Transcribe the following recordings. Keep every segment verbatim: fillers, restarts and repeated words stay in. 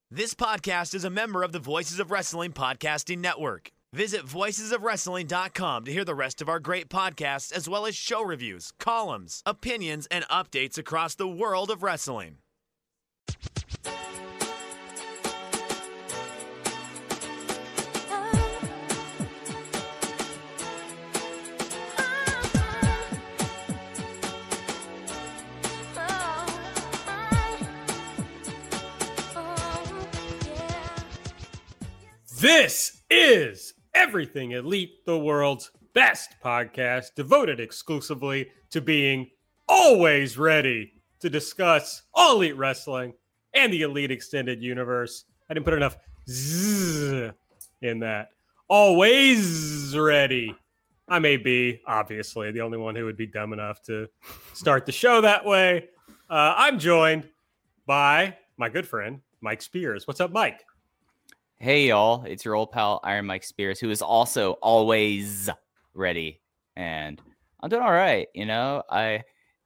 This podcast is a member of the Voices of Wrestling Podcasting Network. Visit voices of wrestling dot com to hear the rest of our great podcasts, as well as show reviews, columns, opinions, and updates across the world of wrestling. This is Everything Elite, the world's best podcast, devoted exclusively to being always ready to discuss all elite wrestling and the elite extended universe. I didn't put enough zzz in that. Always ready. I may be, obviously, the only one who would be dumb enough to start the show that way. Uh, I'm joined by my good friend, Mike Spears. What's up, Mike? Hey, y'all. It's your old pal, Iron Mike Spears, who is also always ready. And I'm doing all right. You know, I,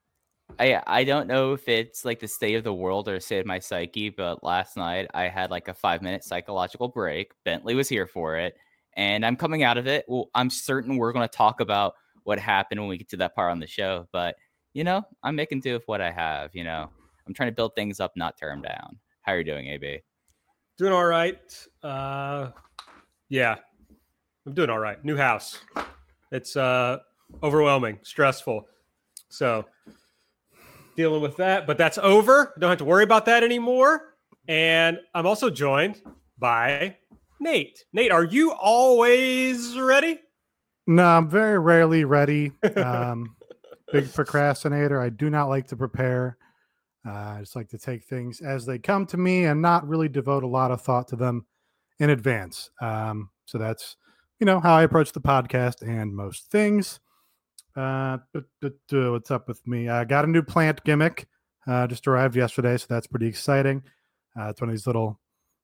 I, I don't know if it's like the state of the world or the state of my psyche, but last night I had like a five minute psychological break. Bentley was here for it, and I'm coming out of it. Well, I'm certain we're going to talk about what happened when we get to that part on the show. But, you know, I'm making do with what I have. You know, I'm trying to build things up, not tear them down. How are you doing, A B? Doing all right. Uh, yeah, I'm doing all right. New house. It's uh, overwhelming, stressful. So dealing with that, but that's over. Don't have to worry about that anymore. And I'm also joined by Nate. Nate, are you always ready? No, I'm very rarely ready. Um, big procrastinator. I do not like to prepare. Uh, I just like to take things as they come to me and not really devote a lot of thought to them in advance. Um, so that's, you know, how I approach the podcast and most things. Uh, but, but, uh, what's up with me? I got a new plant gimmick. Uh, just arrived yesterday, so that's pretty exciting. Uh, it's one of these little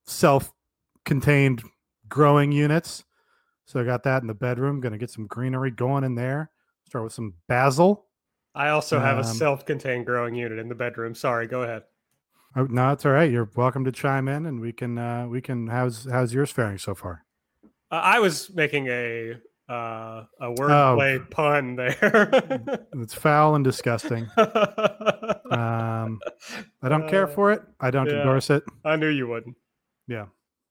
self-contained growing units. So I got that in the bedroom. Going to get some greenery going in there. Start with some basil. I also have a Um, self-contained growing unit in the bedroom. Sorry, go ahead. Oh, no, it's all right. You're welcome to chime in, and we can uh, we can. How's how's yours faring so far? Uh, I was making a uh, a wordplay Oh. pun there. It's foul and disgusting. Um, I don't care for it. I don't yeah. endorse it. I knew you wouldn't. Yeah.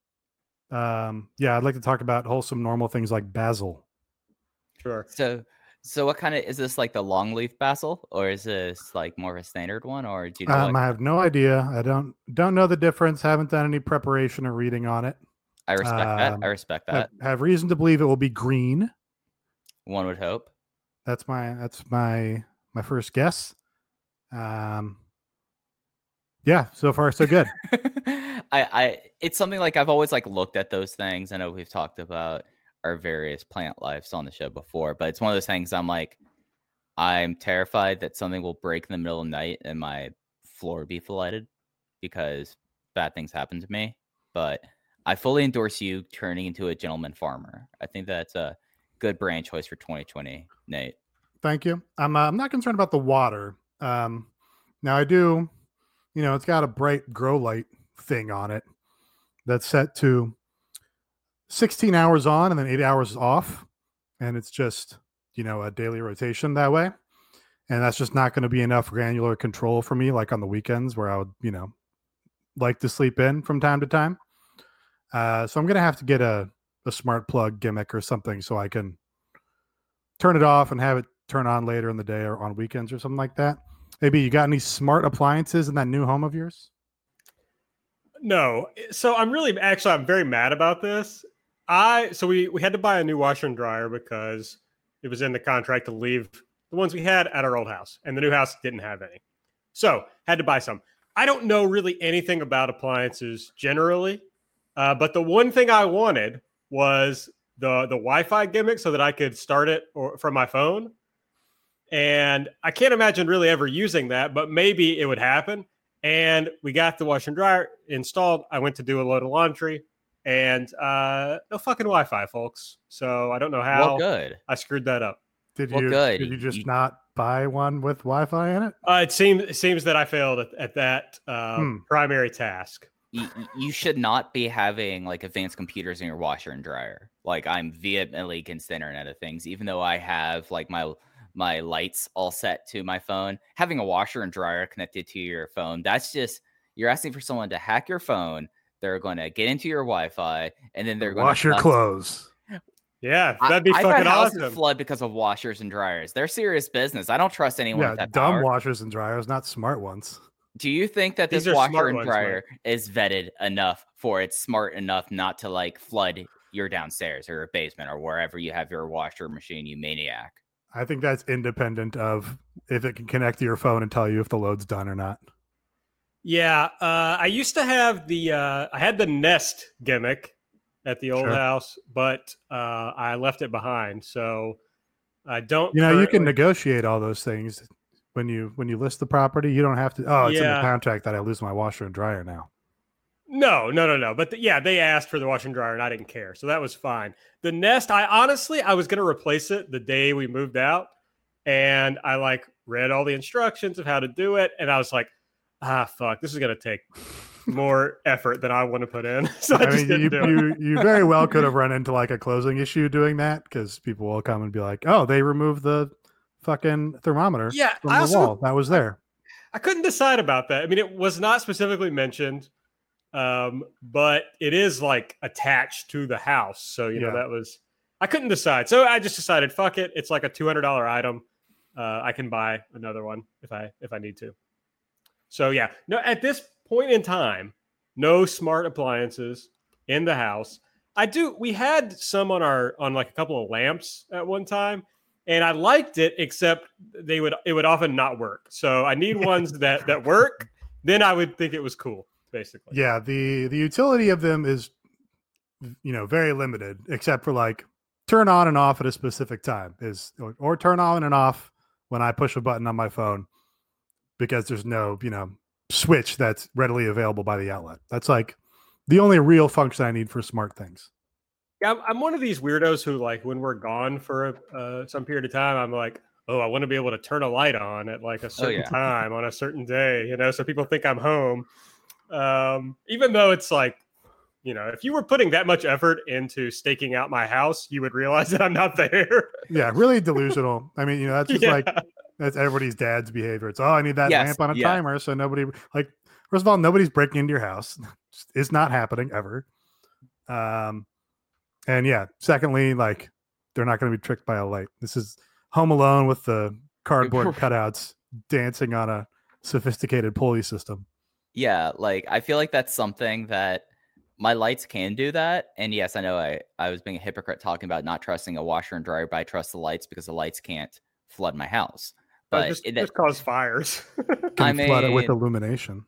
Um, yeah, I'd like to talk about wholesome, normal things like basil. Sure. So, so what kind of is this, like the long leaf basil, or is this like more of a standard one, or do you know? Um, what- I have no idea. I don't don't know the difference. Haven't done any preparation or reading on it. I respect um, that. I respect that. Have, have reason to believe it will be green. One would hope. That's my that's my my first guess. Um, yeah, so far so good. I, I, it's something like I've always like looked at those things. I know we've talked about our various plant lives on the show before, but it's one of those things I'm like, I'm terrified that something will break in the middle of the night and my floor be flooded because bad things happen to me. But I fully endorse you turning into a gentleman farmer. I think that's a good brand choice for twenty twenty, Nate. Thank you. I'm uh, I'm not concerned about the water. Um, now I do, you know, it's got a bright grow light thing on it that's set to sixteen hours on and then eight hours off, and it's just, you know, a daily rotation that way. And that's just not going to be enough granular control for me, like on the weekends where I would, you know, like to sleep in from time to time. Uh, so I'm going to have to get a, a smart plug gimmick or something so I can turn it off and have it turn on later in the day or on weekends or something like that. Maybe you got any smart appliances in that new home of yours? No. So I'm really, actually, I'm very mad about this. I, so we, we had to buy a new washer and dryer because it was in the contract to leave the ones we had at our old house, and the new house didn't have any. So had to buy some. I don't know really anything about appliances generally, uh, but the one thing I wanted was the the Wi-Fi gimmick so that I could start it or, from my phone. And I can't imagine really ever using that, but maybe it would happen. And we got the washer and dryer installed. I went to do a load of laundry, and uh, no fucking Wi-Fi, folks. So I don't know how Well, good. I screwed that up. Did Well, you good. did you just You- not buy one with Wi-Fi in it? Uh, it seems it seems that I failed at, at that uh, Hmm. primary task. y- y- you should not be having like advanced computers in your washer and dryer. Like I'm vehemently against the Internet of Things, even though I have like my my lights all set to my phone. Having a washer and dryer connected to your phone, that's just you're asking for someone to hack your phone. They're going to get into your Wi-Fi, and then they're going Wash to your clothes. Yeah, I, that'd be I've fucking had houses awesome. flood because of washers and dryers. They're serious business. I don't trust anyone Yeah, with that dumb power. washers and dryers, not smart ones. Do you think that this These are washer smart and ones, dryer is vetted enough for it's smart enough not to like flood your downstairs or your basement or wherever you have your washer machine, you maniac? I think that's independent of if it can connect to your phone and tell you if the load's done or not. Yeah, uh, I used to have the uh, I had the Nest gimmick at the old Sure. house, but uh, I left it behind. So I don't. You know, you can currently- negotiate all those things when you when you list the property. You don't have to. Oh, it's in the Yeah. contract that I lose my washer and dryer now. No, no, no, no. But the, yeah, they asked for the washer and dryer, and I didn't care, so that was fine. The Nest, I honestly, I was gonna replace it the day we moved out, and I like read all the instructions of how to do it, and I was like, ah, fuck, this is gonna take more effort than I want to put in. So I, I just mean, didn't you, do it. you you very well could have run into like a closing issue doing that because people will come and be like, "Oh, they removed the fucking thermometer Yeah, from I the also wall that was there." I couldn't decide about that. I mean, it was not specifically mentioned, um, but it is like attached to the house. So, you know, Yeah. that was, I couldn't decide. So I just decided, fuck it. It's like a two hundred dollars item. Uh, I can buy another one if I, if I need to. So yeah, no, at this point in time, no smart appliances in the house. I do, we had some on our, on like a couple of lamps at one time. And I liked it, except they would it would often not work. So I need ones that that work. Then I would think it was cool, basically. Yeah, the the utility of them is, you know, very limited, except for like turn on and off at a specific time is or, or turn on and off when I push a button on my phone because there's no, you know, switch that's readily available by the outlet. That's like the only real function I need for smart things. Yeah, I'm, I'm one of these weirdos who, like, when we're gone for a, uh, some period of time, I'm like, oh, I want to be able to turn a light on at like a certain yeah. time on a certain day, you know, so people think I'm home. Um, even though it's like, you know, if you were putting that much effort into staking out my house, you would realize that I'm not there. Yeah, really delusional. I mean, you know, that's just Yeah. like that's everybody's dad's behavior. It's oh, I need that Yes, lamp on a yes. timer, so nobody like. First of all, nobody's breaking into your house. It's not happening ever. Um, and yeah, secondly, like they're not going to be tricked by a light. This is Home Alone with the cardboard cutouts dancing on a sophisticated pulley system. Yeah, like I feel like that's something that my lights can do that. And yes, I know I, I was being a hypocrite talking about not trusting a washer and dryer, but I trust the lights because the lights can't flood my house. But But just, it, just cause fires. Can I flood it with mean- illumination.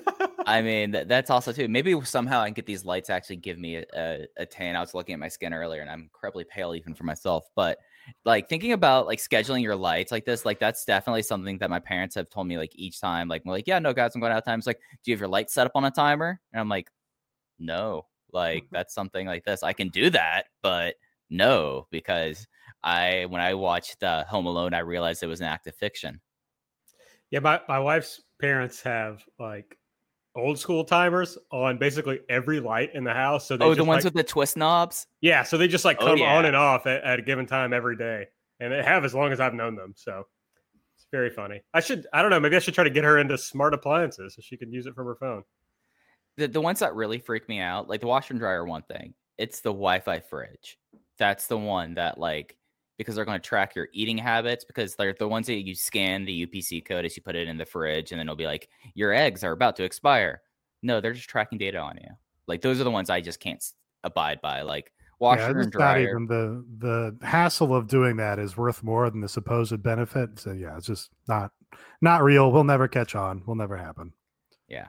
I mean, th- that's also too. Maybe somehow I can get these lights to actually give me a, a, a tan. I was looking at my skin earlier, and I'm incredibly pale even for myself. But like thinking about like scheduling your lights like this, like that's definitely something that my parents have told me like each time. Like, we're like, yeah, no, guys, I'm going out of time. It's like, do you have your lights set up on a timer? And I'm like, no. Like that's something like this. I can do that, but no, because I when I watched uh, Home Alone, I realized it was an act of fiction. Yeah, my, my wife's parents have like old school timers on basically every light in the house. So they Oh, just, the ones like, with the twist knobs. yeah, so they just like Oh, come yeah. on and off at, at a given time every day, and they have as long as I've known them. So it's very funny. I should I don't know, maybe I should try to get her into smart appliances so she can use it from her phone. The the ones that really freak me out, like the washer and dryer, one thing, it's the Wi-Fi fridge. That's the one that like because they're going to track your eating habits because they're the ones that you scan the U P C code as you put it in the fridge, and then it'll be like your eggs are about to expire. No, they're just tracking data on you. Like those are the ones I just can't s- abide by. Like washer Yeah, and it's not dryer. even the the hassle of doing that is worth more than the supposed benefit. So yeah, it's just not not real. We'll never catch on. Will never happen. Yeah.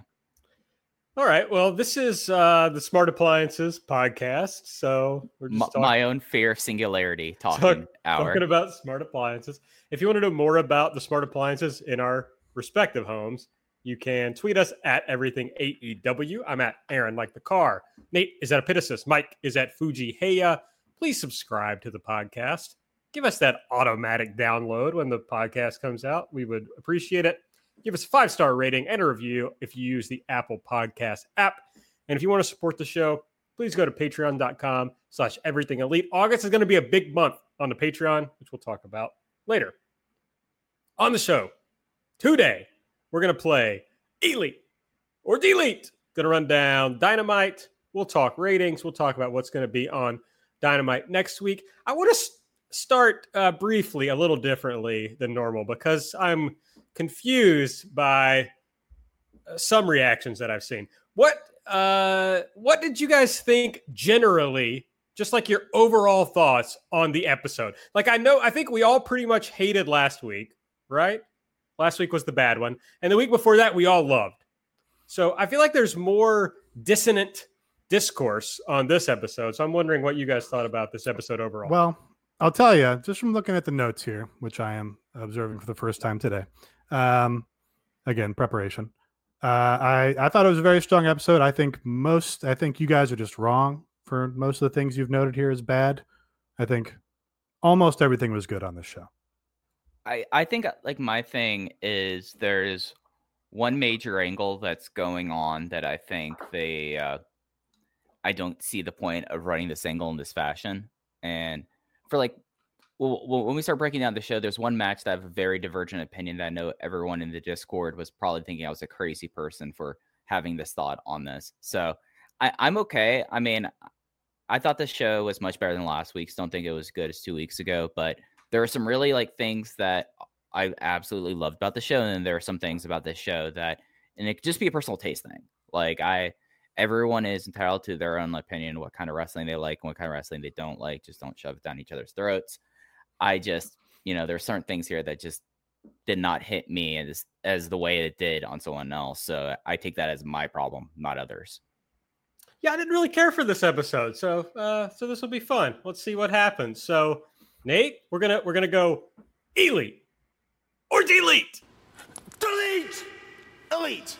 All right. Well, this is uh, the Smart Appliances podcast. So we're just M- talking, my own fear of singularity talking Talk- hour. talking about smart appliances. If you want to know more about the smart appliances in our respective homes, you can tweet us at everything A E W. I'm at Aaron like the car. Nate is at Epitasis. Mike is at Fuji Heya. Please subscribe to the podcast. Give us that automatic download when the podcast comes out. We would appreciate it. Give us a five-star rating and a review if you use the Apple Podcast app. And if you want to support the show, please go to patreon.com slash everything elite. August is going to be a big month on the Patreon, which we'll talk about later. On the show today, we're going to play Elite or Delete. Going to run down Dynamite. We'll talk ratings. We'll talk about what's going to be on Dynamite next week. I want to st- start uh, briefly a little differently than normal because I'm confused by uh, some reactions that I've seen. What uh, what did you guys think generally, just like your overall thoughts on the episode? Like, I know, I think we all pretty much hated last week, right? Last week was the bad one. And the week before that, we all loved. So I feel like there's more dissonant discourse on this episode. So I'm wondering what you guys thought about this episode overall. Well, I'll tell you, just from looking at the notes here, which I am observing for the first time today. Um, again, preparation. Uh, I, I thought it was a very strong episode. I think most, I think you guys are just wrong for most of the things you've noted here as bad. I think almost everything was good on this show. I, I think like my thing is there's one major angle that's going on that I think they, uh, I don't see the point of running this angle in this fashion. And for like, well, when we start breaking down the show, there's one match that I have a very divergent opinion that I know everyone in the Discord was probably thinking I was a crazy person for having this thought on this. So I, I'm okay. I mean, I thought the show was much better than last week's. Don't think it was as good as two weeks ago, but there are some really like things that I absolutely loved about the show. And then there are some things about this show that, and it could just be a personal taste thing. Like I, everyone is entitled to their own opinion, what kind of wrestling they like and what kind of wrestling they don't like. Just don't shove it down each other's throats. I just, you know, there's certain things here that just did not hit me as, as the way it did on someone else. So I take that as my problem, not others. Yeah, I didn't really care for this episode. So uh, so this will be fun. Let's see what happens. So Nate, we're gonna we're gonna go Elite or Delete. Delete! Elite!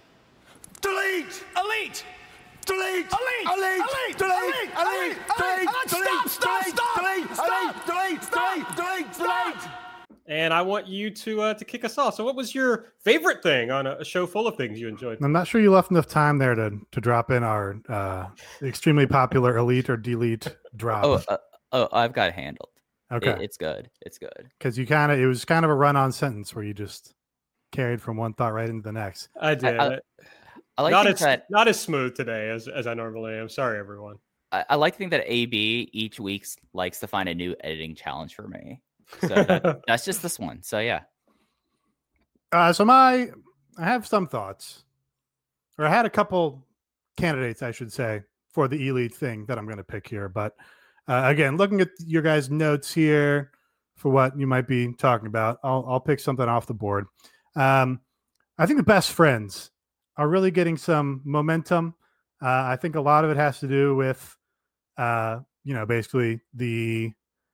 Delete! Elite! Delete! Elite! Elite! Delete! Elite! Elite! Stop! Stop! Stop! Delete! Stop! Delete! Delete! Delete! Delete! And I want you to uh, to kick us off. So what was your favorite thing on a, a show full of things you enjoyed? I'm not sure you left enough time there to to drop in our uh, extremely popular Elite or Delete drop. Oh, uh, oh, I've got it handled. Okay. It, it's good. It's good. Because you kind of, it was kind of a run-on sentence where you just carried from one thought right into the next. I did. I, I, I like not to as think that not as smooth today as, as I normally am. Sorry, everyone. I, I like to think that A B each week likes to find a new editing challenge for me. So that, that's just this one. So yeah. Uh, so my, I have some thoughts, or I had a couple candidates, I should say, for the Elite thing that I'm going to pick here. But uh, again, looking at your guys' notes here for what you might be talking about, I'll I'll pick something off the board. Um, I think the best friends are really getting some momentum. Uh, I think a lot of it has to do with, uh, you know, basically the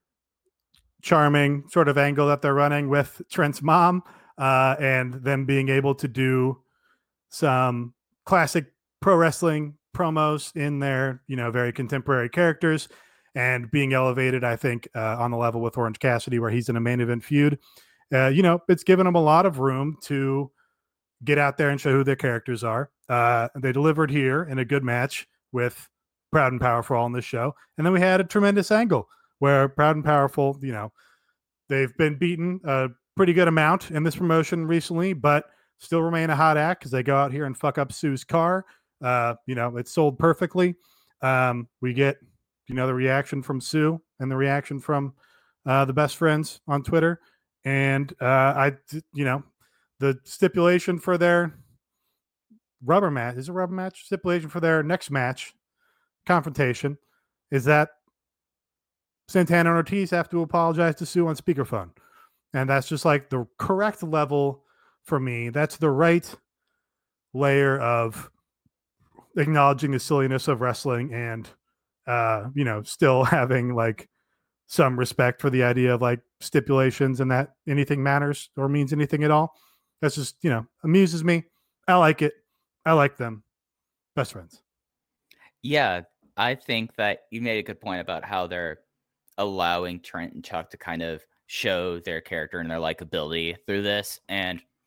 charming sort of angle that they're running with Trent's mom, uh, and them being able to do some classic pro wrestling promos in their, you know, very contemporary characters and being elevated, I think, uh, on the level with Orange Cassidy, where he's in a main event feud. Uh, you know, it's given them a lot of room to get out there and show who their characters are. Uh, they delivered here in a good match with Proud and Powerful on this show. And then we had a tremendous angle where Proud and Powerful, you know, they've been beaten a pretty good amount in this promotion recently, but still remain a hot act because they go out here and fuck up Sue's car. Uh, you know, it's sold perfectly. Um, we get, you know, the reaction from Sue and the reaction from uh, the best friends on Twitter. And uh, I, you know, the stipulation for their rubber match is a rubber match stipulation for their next match confrontation is that Santana and Ortiz have to apologize to Sue on speakerphone. And that's just like the correct level for me. That's the right layer of acknowledging the silliness of wrestling and, uh, you know, still having like some respect for the idea of like stipulations and that anything matters or means anything at all. That's just, you know, amuses me. I like it. I like them. Best friends. Yeah, I think that you made a good point about how they're allowing Trent and Chuck to kind of show their character and their likability through this. And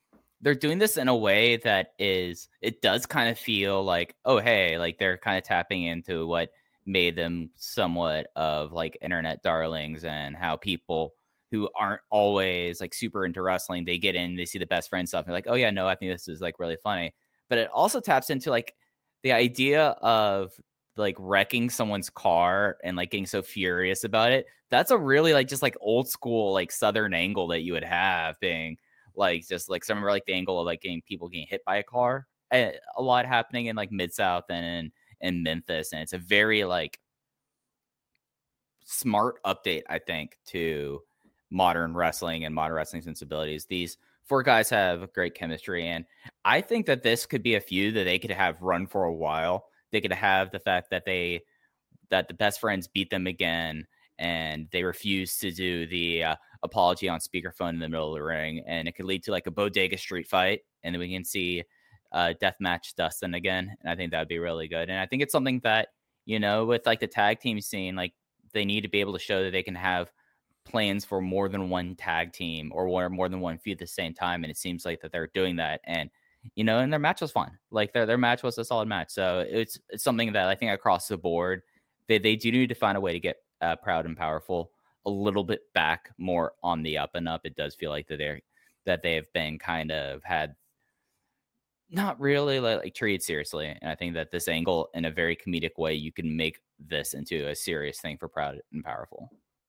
they're doing this in a way that is, it does kind of feel like, oh, hey, like they're kind of tapping into what made them somewhat of like internet darlings, and how people who aren't always like super into wrestling, they get in, they see the best friend stuff, and they're like, oh yeah, no, I think this is like really funny. But it also taps into like the idea of like wrecking someone's car and like getting so furious about it. That's a really like just like old school like Southern angle that you would have, being like just like some like the angle of like getting people getting hit by a car. A, a lot happening in like Mid-South and in, in Memphis, and it's a very like smart update, I think, to modern wrestling and modern wrestling sensibilities. These four guys have great chemistry, and I think that this could be a feud that they could have run for a while. They could have the fact that they that the best friends beat them again, and they refuse to do the uh, apology on speakerphone in the middle of the ring, and it could lead to like a bodega street fight, and then we can see uh, Deathmatch Dustin again, and I think that would be really good. And I think it's something that, you know, with like the tag team scene, like they need to be able to show that they can have plans for more than one tag team or more, more than one feud at the same time, and it seems like that they're doing that. And you know, and their match was fun. Like their their match was a solid match. So it's it's something that I think across the board, they they do need to find a way to get uh, Proud and Powerful a little bit back more on the up and up. It does feel like that they're that they have been kind of had not really like, like treated seriously. And I think that this angle, in a very comedic way, you can make this into a serious thing for Proud and Powerful.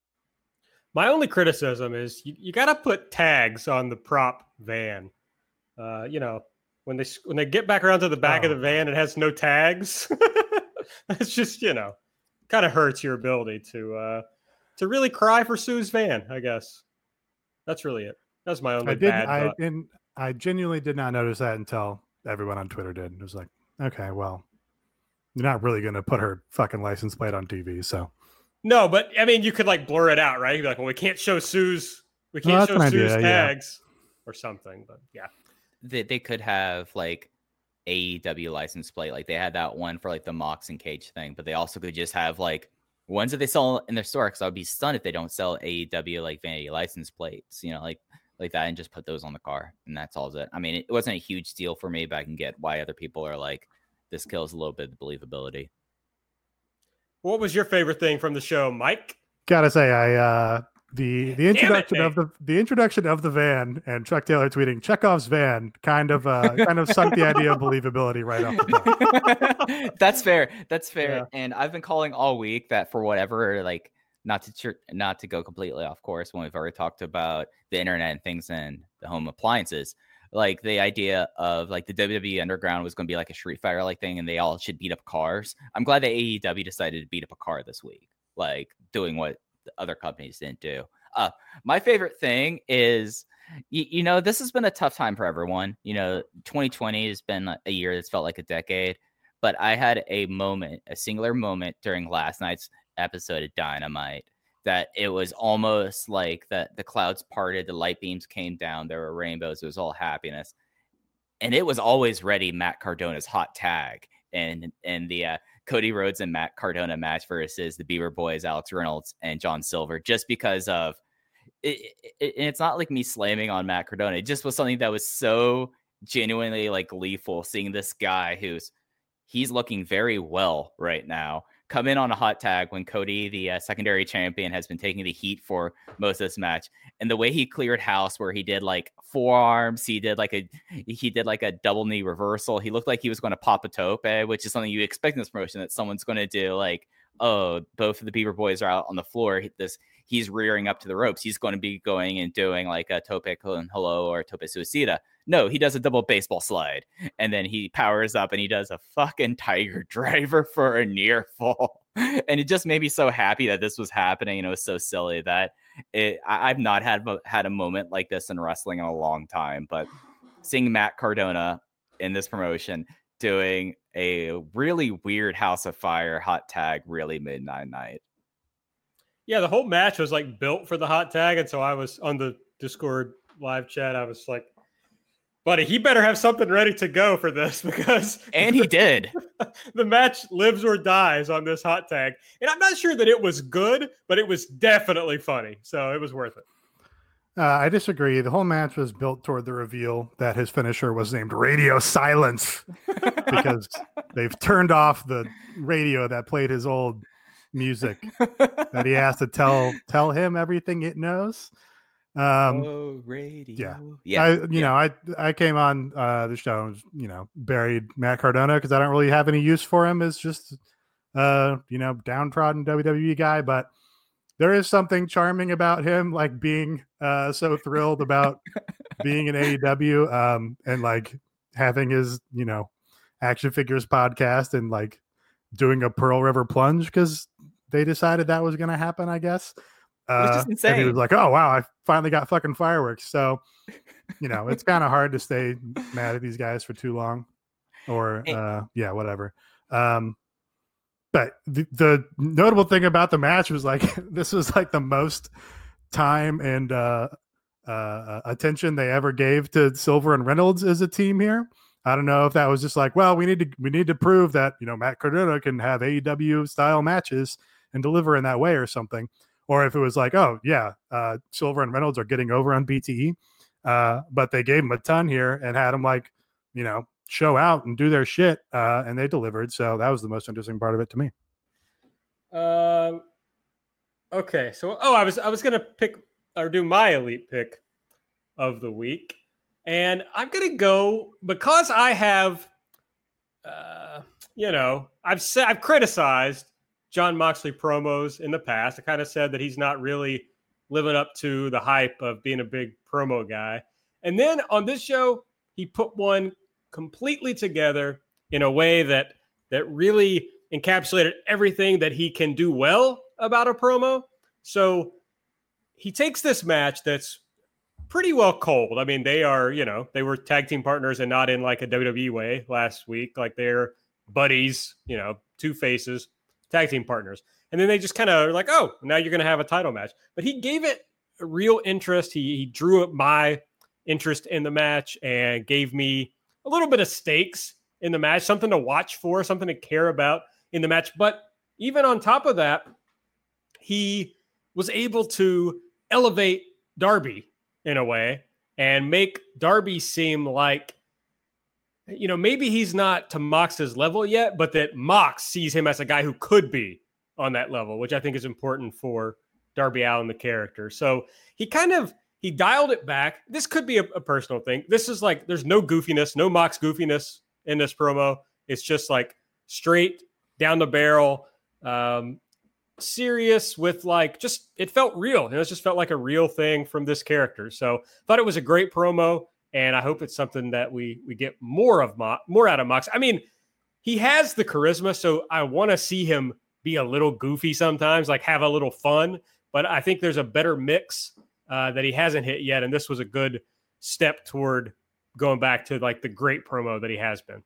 My only criticism is you, you got to put tags on the prop van. Uh, you know, when they when they get back around to the back Oh. of the van, it has no tags. It's just, you know, kind of hurts your ability to uh, to really cry for Sue's van, I guess. That's really it. That's my only I did. bad I thought. and I genuinely did not notice that until everyone on Twitter did. It was like, okay, well, you're not really going to put her fucking license plate on T V, so. No, but I mean, you could like blur it out, right? You'd be like, well, we can't show Sue's, we No, can't that's show an Sue's idea, yeah. tags or something. But yeah, They they could have like A E W license plate, like they had that one for like the Mox and Cage thing, but they also could just have like ones that they sell in their store. Because I would be stunned if they don't sell A E W like vanity license plates, you know, like like that, and just put those on the car, and that's all it. I mean, it wasn't a huge deal for me, but I can get why other people are like, this kills a little bit of believability. what was your favorite thing from the show, Mike? Gotta say, I uh the the it, introduction Nate. of the the introduction of the van and Chuck Taylor tweeting Chekhov's van kind of uh kind of sunk the idea of believability right off the top. That's fair. That's fair. Yeah. And I've been calling all week that for whatever, like not to tr- not to go completely off course when we've already talked about the internet and things and the home appliances. Like the idea of like the W W E Underground was going to be like a Street Fighter like thing, and they all should beat up cars. I'm glad that A E W decided to beat up a car this week, like doing what the other companies didn't do. Uh, my favorite thing is, you, you know, this has been a tough time for everyone. You know, twenty twenty has been a year that's felt like a decade, but I had a moment, a singular moment during last night's episode of Dynamite that it was almost like that the clouds parted, the light beams came down, there were rainbows, it was all happiness. And it was always ready Matt Cardona's hot tag and and the uh, Cody Rhodes and Matt Cardona match versus the Beaver Boys, Alex Reynolds and John Silver, just because of it, it, it's not like me slamming on Matt Cardona. It just was something that was so genuinely like gleeful, seeing this guy who's he's looking very well right now come in on a hot tag when Cody, the uh, secondary champion, has been taking the heat for most of this match. And the way he cleared house, where he did like forearms, he did like a he did like a double knee reversal. He looked like he was going to pop a tope, which is something you expect in this promotion, that someone's going to do. Like, oh, both of the Beaver Boys are out on the floor. This he's rearing up to the ropes. He's going to be going and doing like a tope con hello or tope suicida. No, he does a double baseball slide, and then he powers up and he does a fucking tiger driver for a near fall. And it just made me so happy that this was happening. And it was so silly that it, I, I've not had had a moment like this in wrestling in a long time. But seeing Matt Cardona in this promotion doing a really weird House of Fire hot tag really made Nine Night. Yeah, the whole match was like built for the hot tag, and so I was on the Discord live chat. I was like, buddy, he better have something ready to go for this, because And he did. the match lives or dies on this hot tag. And I'm not sure that it was good, but it was definitely funny. So it was worth it. Uh, I disagree. The whole match was built toward the reveal that his finisher was named Radio Silence because they've turned off the radio that played his old music that he has to tell tell him everything it knows. Um, oh, radio. Yeah, yeah. I, you yeah. know, I I came on uh, the show, and, you know, buried Matt Cardona because I don't really have any use for him as just, uh, you know, downtrodden W W E guy, but. There is something charming about him, like being uh, so thrilled about being in A E W um, and like having his, you know, action figures podcast and like doing a Pearl River plunge because they decided that was going to happen, I guess. Uh, just insane. And he was like, oh, wow, I finally got fucking fireworks. So, you know, it's kind of hard to stay mad at these guys for too long or, uh, yeah, whatever. Um, But the, the notable thing about the match was like this was like the most time and uh, uh, attention they ever gave to Silver and Reynolds as a team here. I don't know if that was just like, well, we need to we need to prove that, you know, Matt Cardona can have A E W style matches and deliver in that way or something, or if it was like, oh yeah, uh, Silver and Reynolds are getting over on B T E, uh, but they gave him a ton here and had him like, you know, show out and do their shit, uh, and they delivered. So that was the most interesting part of it to me. Um. Okay, so oh, I was I was gonna pick or do my elite pick of the week, and I'm gonna go because I have, uh, you know, I've said I've criticized Jon Moxley promos in the past. I kind of said that he's not really living up to the hype of being a big promo guy, and then on this show he put one completely together in a way that that really encapsulated everything that he can do well about a promo. So he takes this match that's pretty well cold. I mean, they are, you know, they were tag team partners and not in like a W W E way last week. Like they're buddies, you know, two faces, tag team partners. And then they just kind of like, oh, now you're going to have a title match. But he gave it a real interest. He, he drew up my interest in the match and gave me a little bit of stakes in the match, something to watch for, something to care about in the match. But even on top of that, he was able to elevate Darby in a way and make Darby seem like, you know, maybe he's not to Mox's level yet, but that Mox sees him as a guy who could be on that level, which I think is important for Darby Allin, the character. So he kind of, he dialed it back. This could be a, a personal thing. This is like, there's no goofiness, no Mox goofiness in this promo. It's just like straight down the barrel, um, serious with like, just, it felt real. It just felt like a real thing from this character. So thought it was a great promo. And I hope it's something that we, we get more of, Mo- more out of Mox. I mean, he has the charisma. So I want to see him be a little goofy sometimes, like have a little fun, but I think there's a better mix uh, that he hasn't hit yet. And this was a good step toward going back to like the great promo that he has been.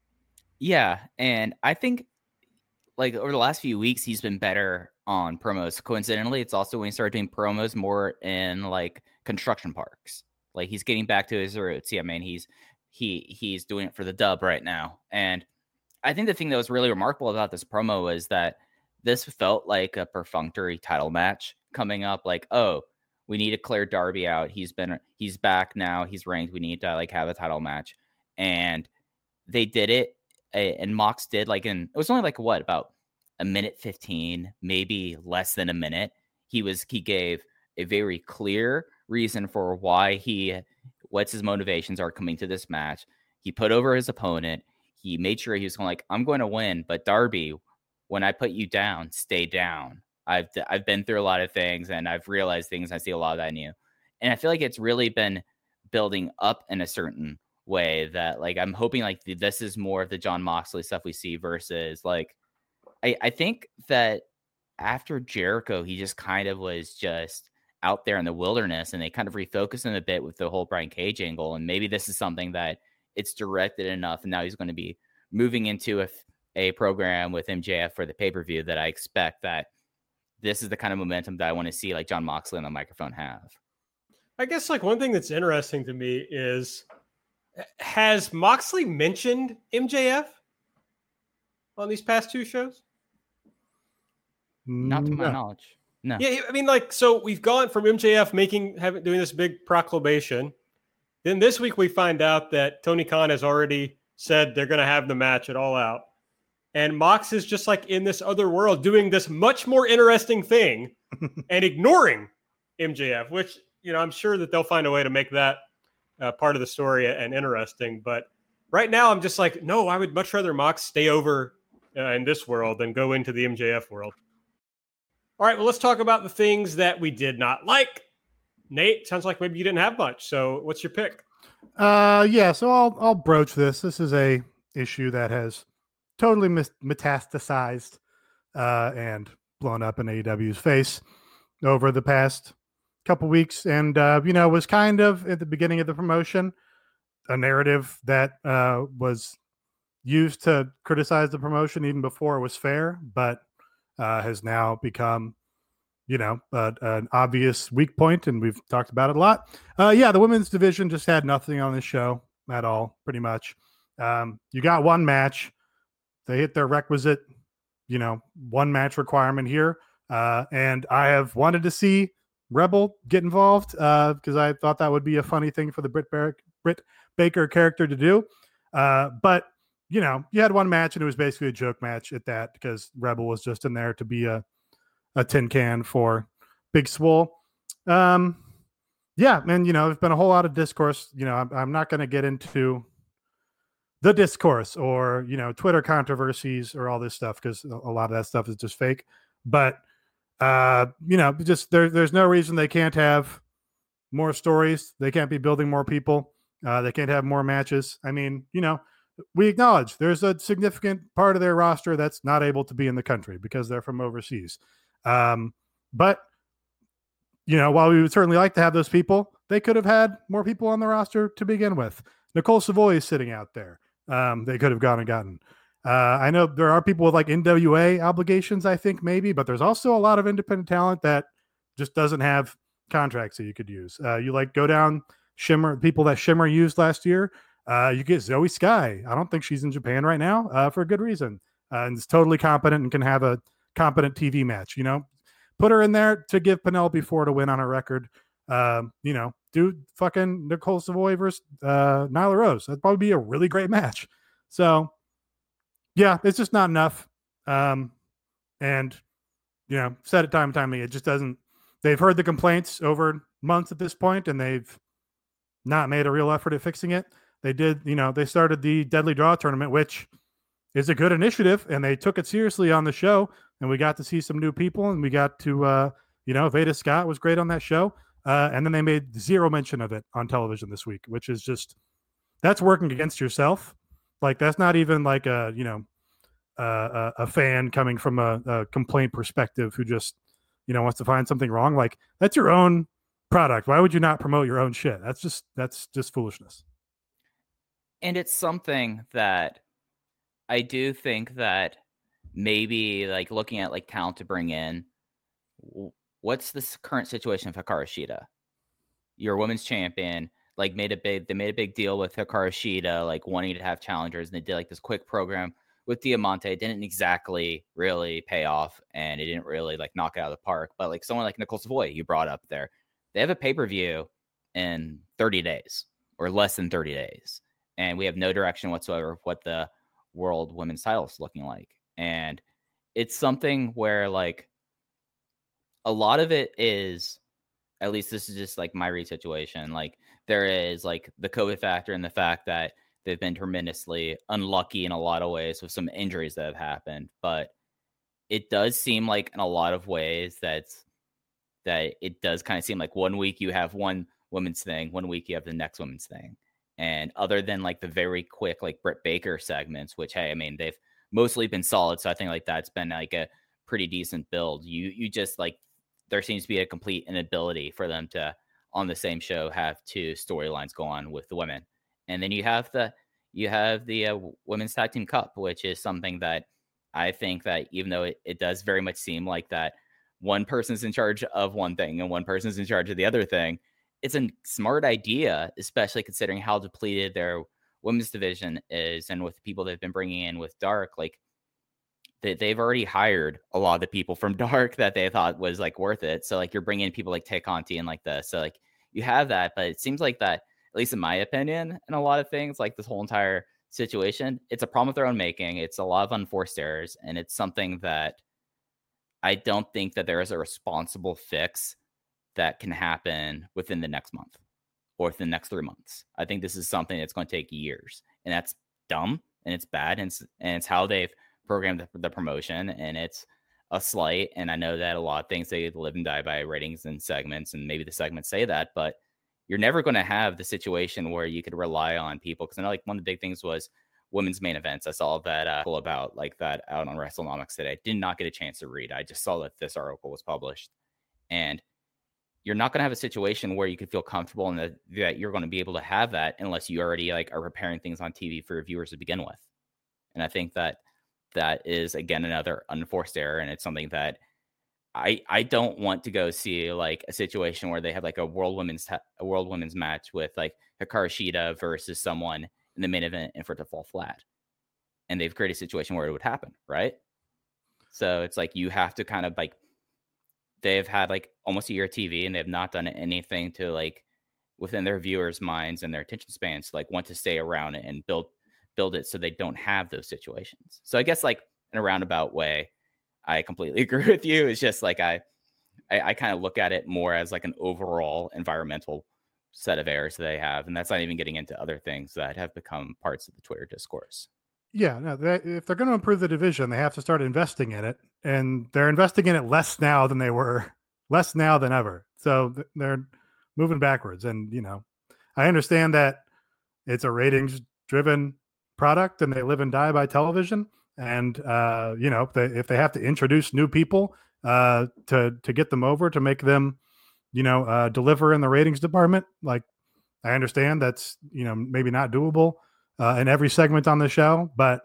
Yeah. And I think like over the last few weeks, he's been better on promos. Coincidentally, it's also when he started doing promos more in like construction parks. Like he's getting back to his roots. Yeah, I mean, he's, he, he's doing it for the dub right now. And I think the thing that was really remarkable about this promo was that this felt like a perfunctory title match coming up. Like, oh, we need to clear Darby out. He's been, he's back now. He's ranked. We need to like have a title match. And they did it. And Mox did like in, it was only like what, about a minute fifteen, maybe less than a minute. He was, he gave a very clear reason for why he, what's his motivations are coming to this match. He put over his opponent. He made sure he was going like, I'm going to win, but Darby, when I put you down, stay down. I've I've been through a lot of things and I've realized things. I see a lot of that in you. And I feel like it's really been building up in a certain way that like, I'm hoping like this is more of the Jon Moxley stuff we see versus like, I, I think that after Jericho, he just kind of was just out there in the wilderness and they kind of refocused him a bit with the whole Brian Cage angle. And maybe this is something that it's directed enough. And now he's going to be moving into a, a program with M J F for the pay-per-view that I expect that this is the kind of momentum that I want to see like Jon Moxley on the microphone have. I guess like one thing that's interesting to me is, has Moxley mentioned M J F on these past two shows? Not to my No. knowledge. No. Yeah, I mean, like, so we've gone from M J F making having doing this big proclamation. Then this week we find out that Tony Khan has already said they're going to have the match at All Out, and Mox is just like in this other world doing this much more interesting thing and ignoring M J F, which, you know, I'm sure that they'll find a way to make that uh, part of the story and interesting. But right now, I'm just like, no, I would much rather Mox stay over uh, in this world than go into the M J F world. All right, well, let's talk about the things that we did not like. Nate, sounds like maybe you didn't have much. So what's your pick? Uh, yeah, so I'll I'll broach this. This is a issue that has totally mis- metastasized uh, and blown up in A E W's face over the past couple weeks, and uh, you know, was kind of at the beginning of the promotion a narrative that uh, was used to criticize the promotion even before it was fair, but uh, has now become, you know, uh, an obvious weak point, and we've talked about it a lot. Uh, yeah, the women's division just had nothing on this show at all, pretty much. Um, you got one match. They hit their requisite, you know, one match requirement here. Uh, and I have wanted to see Rebel get involved because uh, I thought that would be a funny thing for the Britt, Bar- Britt Baker character to do. Uh, but, you know, you had one match and it was basically a joke match at that because Rebel was just in there to be a a tin can for Big Swole. Um, yeah, and, you know, there's been a whole lot of discourse. You know, I'm, I'm not going to get into the discourse or, you know, Twitter controversies or all this stuff because a lot of that stuff is just fake. But, uh, you know, just there, there's no reason they can't have more stories. They can't be building more people. Uh, they can't have more matches. I mean, you know, we acknowledge there's a significant part of their roster that's not able to be in the country because they're from overseas. Um, but, you know, while we would certainly like to have those people, they could have had more people on the roster to begin with. Nicole Savoy is sitting out there. Um, they could have gone and gotten. Uh, I know there are people with like N W A obligations, I think maybe, but there's also a lot of independent talent that just doesn't have contracts that you could use. Uh, you like go down Shimmer, people that Shimmer used last year. Uh, you get Zoe Sky. I don't think she's in Japan right now uh, for a good reason. Uh, and is totally competent and can have a competent T V match, you know, put her in there to give Penelope Ford a win on her record. Um, you know, do fucking Nicole Savoy versus uh, Nyla Rose. That'd probably be a really great match. So yeah, it's just not enough. Um, and, you know, said it time and time again, it just doesn't, they've heard the complaints over months at this point and they've not made a real effort at fixing it. They did, you know, they started the Deadly Draw tournament, which is a good initiative, and they took it seriously on the show, and we got to see some new people, and we got to, uh, you know, Veda Scott was great on that show, uh, and then they made zero mention of it on television this week, which is just, that's working against yourself. Like, that's not even like a, you know, uh, a, a fan coming from a, a complaint perspective who just, you know, wants to find something wrong. Like, that's your own product. Why would you not promote your own shit? That's just, that's just foolishness. And it's something that I do think that maybe like looking at like talent to bring in, what's the current situation of Hikaru Shida? Your women's champion, like made a big, they made a big deal with Hikaru Shida, like wanting to have challengers, and they did like this quick program with Diamante. It didn't exactly really pay off, and it didn't really like knock it out of the park. But like someone like Nicole Savoy, you brought up there, they have a pay-per-view in thirty days or less than thirty days. And we have no direction whatsoever of what the world women's title is looking like. And it's something where like a lot of it is, at least this is just like my read situation. Like there is like the COVID factor and the fact that they've been tremendously unlucky in a lot of ways with some injuries that have happened. But it does seem like in a lot of ways that's, that it does kind of seem like one week you have one women's thing, one week you have the next women's thing. And other than like the very quick, like Britt Baker segments, which, hey, I mean, they've mostly been solid. So I think like that's been like a pretty decent build. You, you just like, there seems to be a complete inability for them to on the same show have two storylines go on with the women. And then you have the, you have the uh, Women's Tag Team Cup, which is something that I think that even though it, it does very much seem like that one person's in charge of one thing and one person's in charge of the other thing, it's a smart idea, especially considering how depleted their women's division is. And with the people they've been bringing in with Dark, like they, they've already hired a lot of the people from Dark that they thought was like worth it. So like you're bringing in people like Tay Conti and like this. So like you have that, but it seems like that, at least in my opinion, in a lot of things, like this whole entire situation, it's a problem of their own making. It's a lot of unforced errors, and it's something that I don't think that there is a responsible fix that can happen within the next month or within the next three months. I think this is something that's going to take years, and that's dumb and it's bad, and it's, and it's how they've programmed the, the promotion, and it's a slight. And I know that a lot of things, they live and die by ratings and segments, and maybe the segments say that, but you're never going to have the situation where you could rely on people. Because I know like one of the big things was women's main events. I saw that uh, article about like that out on WrestleNomics today. I did not get a chance to read. I just saw that this article was published, and you're not going to have a situation where you could feel comfortable and that, that you're going to be able to have that unless you already like are preparing things on T V for your viewers to begin with. And I think that that is, again, another unforced error. And it's something that I I don't want to go see like a situation where they have like a world women's ta- a world women's match with like Hikaru Shida versus someone in the main event and for it to fall flat. And they've created a situation where it would happen, right? So it's like you have to kind of like, they've had like almost a year of T V and they have not done anything to like within their viewers' minds and their attention spans to like want to stay around it and build build it so they don't have those situations. So I guess like in a roundabout way, I completely agree with you. It's just like I I, I kind of look at it more as like an overall environmental set of errors that they have. And that's not even getting into other things that have become parts of the Twitter discourse. Yeah, no, they, if they're going to improve the division, they have to start investing in it, and they're investing in it less now than they were, less now than ever. So th- they're moving backwards. And you know, I understand that it's a ratings-driven product, and they live and die by television. And uh, you know, if they, if they have to introduce new people uh, to to get them over to make them, you know, uh, deliver in the ratings department, like I understand that's you know maybe not doable. Uh, in every segment on the show, but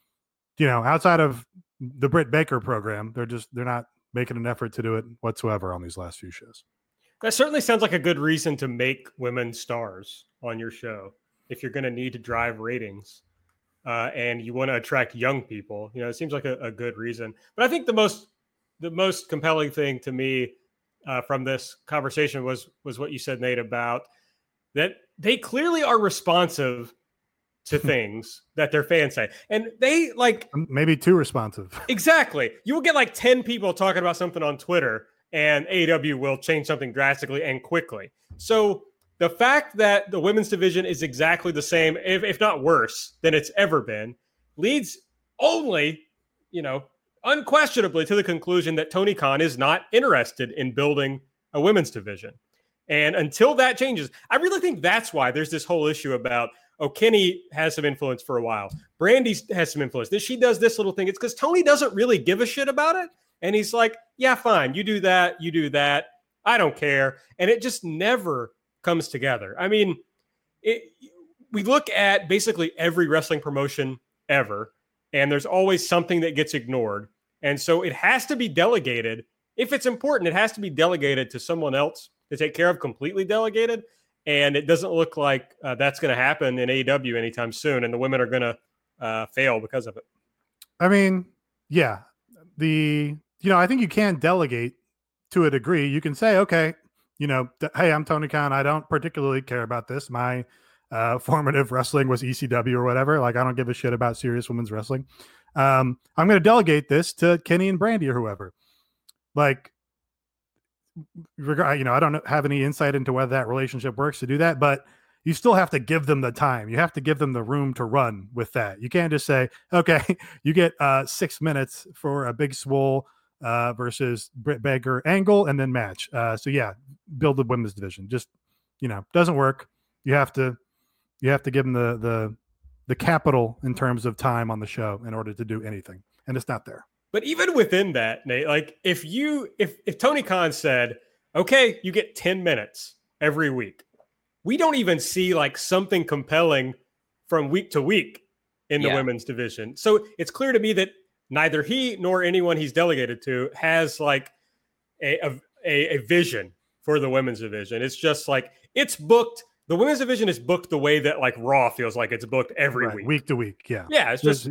you know, outside of the Britt Baker program, they're just they're not making an effort to do it whatsoever on these last few shows. That certainly sounds like a good reason to make women stars on your show if you're going to need to drive ratings uh, and you want to attract young people. You know, it seems like a, a good reason. But I think the most the most compelling thing to me uh, from this conversation was was what you said, Nate, about that they clearly are responsive to things that their fans say. And they like maybe too responsive. Exactly. You will get like ten people talking about something on Twitter and A E W will change something drastically and quickly. So the fact that the women's division is exactly the same, if, if not worse than it's ever been, leads only, you know, unquestionably to the conclusion that Tony Khan is not interested in building a women's division. And until that changes, I really think that's why there's this whole issue about, oh, Kenny has some influence for a while. Brandy has some influence. She does this little thing. It's because Tony doesn't really give a shit about it. And he's like, yeah, fine. You do that. You do that. I don't care. And it just never comes together. I mean, it, we look at basically every wrestling promotion ever, and there's always something that gets ignored. And so it has to be delegated. If it's important, it has to be delegated to someone else to take care of, completely delegated. And it doesn't look like uh, that's going to happen in A E W anytime soon. And the women are going to uh, fail because of it. I mean, yeah, the, you know, I think you can delegate to a degree. You can say, okay, you know, th- hey, I'm Tony Khan. I don't particularly care about this. My uh, formative wrestling was E C W or whatever. Like, I don't give a shit about serious women's wrestling. Um, I'm going to delegate this to Kenny and Brandy or whoever. Like, you know, I don't have any insight into whether that relationship works to do that, but you still have to give them the time. You have to give them the room to run with that. You can't just say, okay, you get uh, six minutes for a Big Swole uh, versus Britt Baker angle and then match. Uh, so yeah, build the women's division. Just, you know, doesn't work. You have to, you have to give them the, the, the capital in terms of time on the show in order to do anything. And it's not there. But even within that, Nate, like if you, if, if Tony Khan said, okay, you get ten minutes every week, we don't even see like something compelling from week to week in the yeah. women's division. So it's clear to me that neither he nor anyone he's delegated to has like a, a, a vision for the women's division. It's just like it's booked. The women's division is booked the way that like Raw feels like it's booked every right. week. Week to week. Yeah. Yeah. It's just, ah,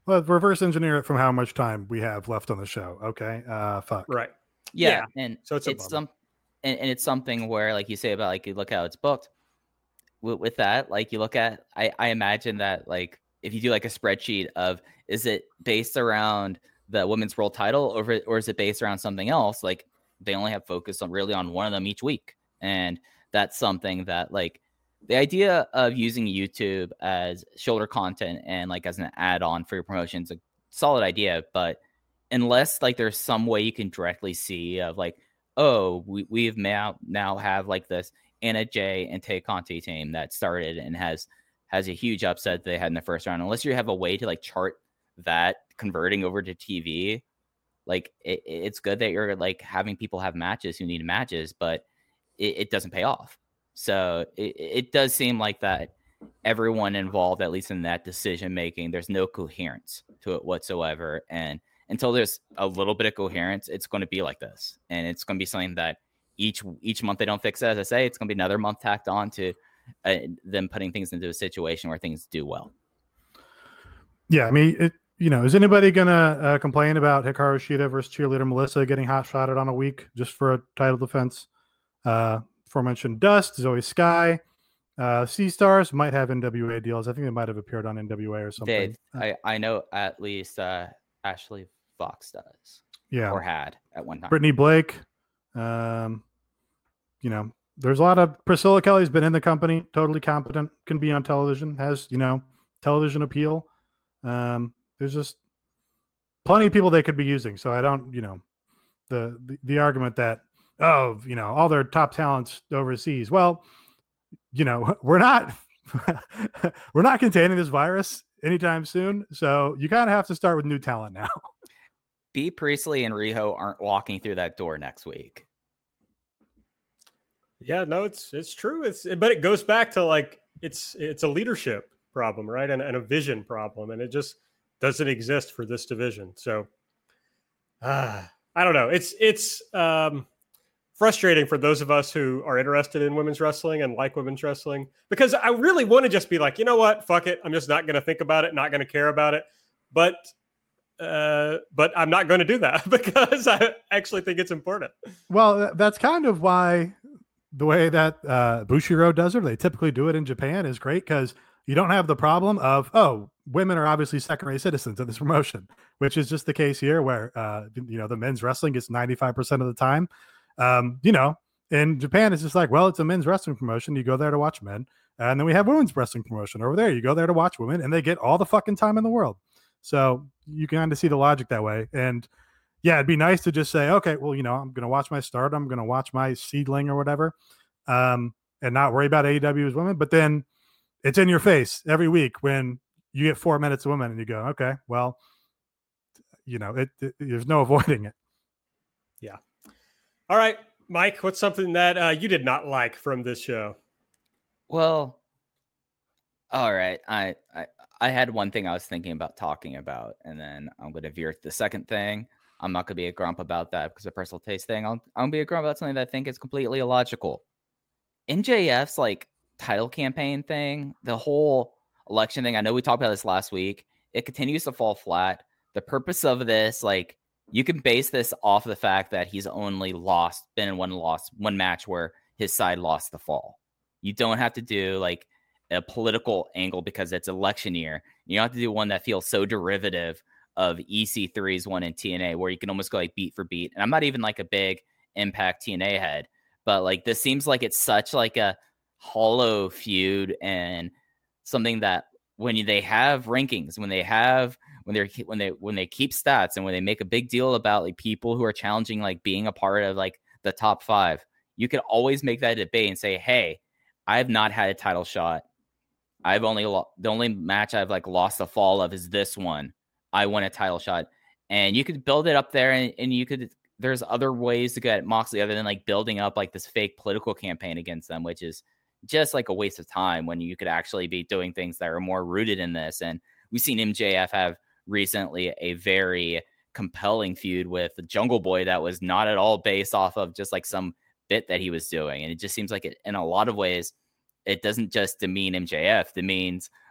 Well, reverse engineer it from how much time we have left on the show. Okay. Uh, fuck. Right. Yeah, yeah. and so it's, it's some, and, and it's something where, like you say about like you look how it's booked. With, with that, like you look at, I, I imagine that like if you do like a spreadsheet of is it based around the women's world title or or is it based around something else? Like they only have focus on really on one of them each week, and that's something that like. The idea of using YouTube as shoulder content and like as an add-on for your promotion is a solid idea, but unless like there's some way you can directly see of like, oh, we, we've now now have like this Anna Jay and Tay Conti team that started and has has a huge upset they had in the first round. Unless you have a way to like chart that converting over to T V, like it, it's good that you're like having people have matches who need matches, but it, it doesn't pay off. So it, it does seem like that everyone involved, at least in that decision making, there's no coherence to it whatsoever. And until there's a little bit of coherence, it's going to be like this. And it's going to be something that each each month they don't fix it. As I say, it's going to be another month tacked on to uh, them putting things into a situation where things do well. Yeah, I mean, it, you know, is anybody going to uh, complain about Hikaru Shida versus cheerleader Melissa getting hot shotted on a week just for a title defense? Uh, Aforementioned Dust, Zoe Sky, uh, Sea Stars might have N W A deals. I think they might have appeared on N W A or something. They, I, I know at least uh, Ashley Fox does. Yeah. Or had at one time. Brittany Blake. Um, you know, there's a lot of Priscilla Kelly's been in the company, totally competent, can be on television, has, you know, television appeal. Um, there's just plenty of people they could be using. So I don't, you know, the, the, the argument that, oh, you know, all their top talents overseas. Well, you know, we're not we're not containing this virus anytime soon. So you kind of have to start with new talent now. B. Priestley and Riho aren't walking through that door next week. Yeah, no, it's it's true. It's but it goes back to like it's it's a leadership problem, right? And, and a vision problem, and it just doesn't exist for this division. So, uh, I don't know. It's it's. Um, frustrating for those of us who are interested in women's wrestling and like women's wrestling, because I really want to just be like, you know what, fuck it. I'm just not going to think about it, not going to care about it. But, uh, but I'm not going to do that because I actually think it's important. Well, that's kind of why the way that uh, Bushiroad does it, they typically do it in Japan, is great because you don't have the problem of, oh, women are obviously second-rate citizens of this promotion, which is just the case here where, uh, you know, the men's wrestling gets ninety-five percent of the time. Um, you know, in Japan, it's just like, well, it's a men's wrestling promotion. You go there to watch men. And then we have women's wrestling promotion over there. You go there to watch women and they get all the fucking time in the world. So you can kind of see the logic that way. And yeah, it'd be nice to just say, okay, well, you know, I'm going to watch my start. I'm going to watch my seedling or whatever. Um, and not worry about A E W as women. But then it's in your face every week when you get four minutes of women and you go, okay, well, you know, it, it there's no avoiding it. Yeah. All right, Mike, what's something that uh, you did not like from this show? Well, all right. I, I I had one thing I was thinking about talking about, and then I'm going to veer to the second thing. I'm not going to be a grump about that because of a personal taste thing. I'll, I'm going to be a grump about something that I think is completely illogical. M J F's like title campaign thing, the whole election thing, I know we talked about this last week. It continues to fall flat. The purpose of this, like, you can base this off of the fact that he's only lost, been in one loss, one match where his side lost the fall. You don't have to do like a political angle because it's election year. You don't have to do one that feels so derivative of E C three's one in T N A where you can almost go like beat for beat. And I'm not even like a big Impact T N A head, but like this seems like it's such like a hollow feud and something that when they have rankings, when they have when they're when they when they keep stats and when they make a big deal about like people who are challenging like being a part of like the top five, you could always make that debate and say, hey, I have not had a title shot. I've only lo- the only match I've like lost the fall of is this one. I won a title shot, and you could build it up there, and, and you could. There's other ways to get Moxley other than like building up like this fake political campaign against them, which is just like a waste of time when you could actually be doing things that are more rooted in this. And we've seen M J F have recently a very compelling feud with the Jungle Boy that was not at all based off of just like some bit that he was doing. And it just seems like it, in a lot of ways, it doesn't just demean M J F, it demeans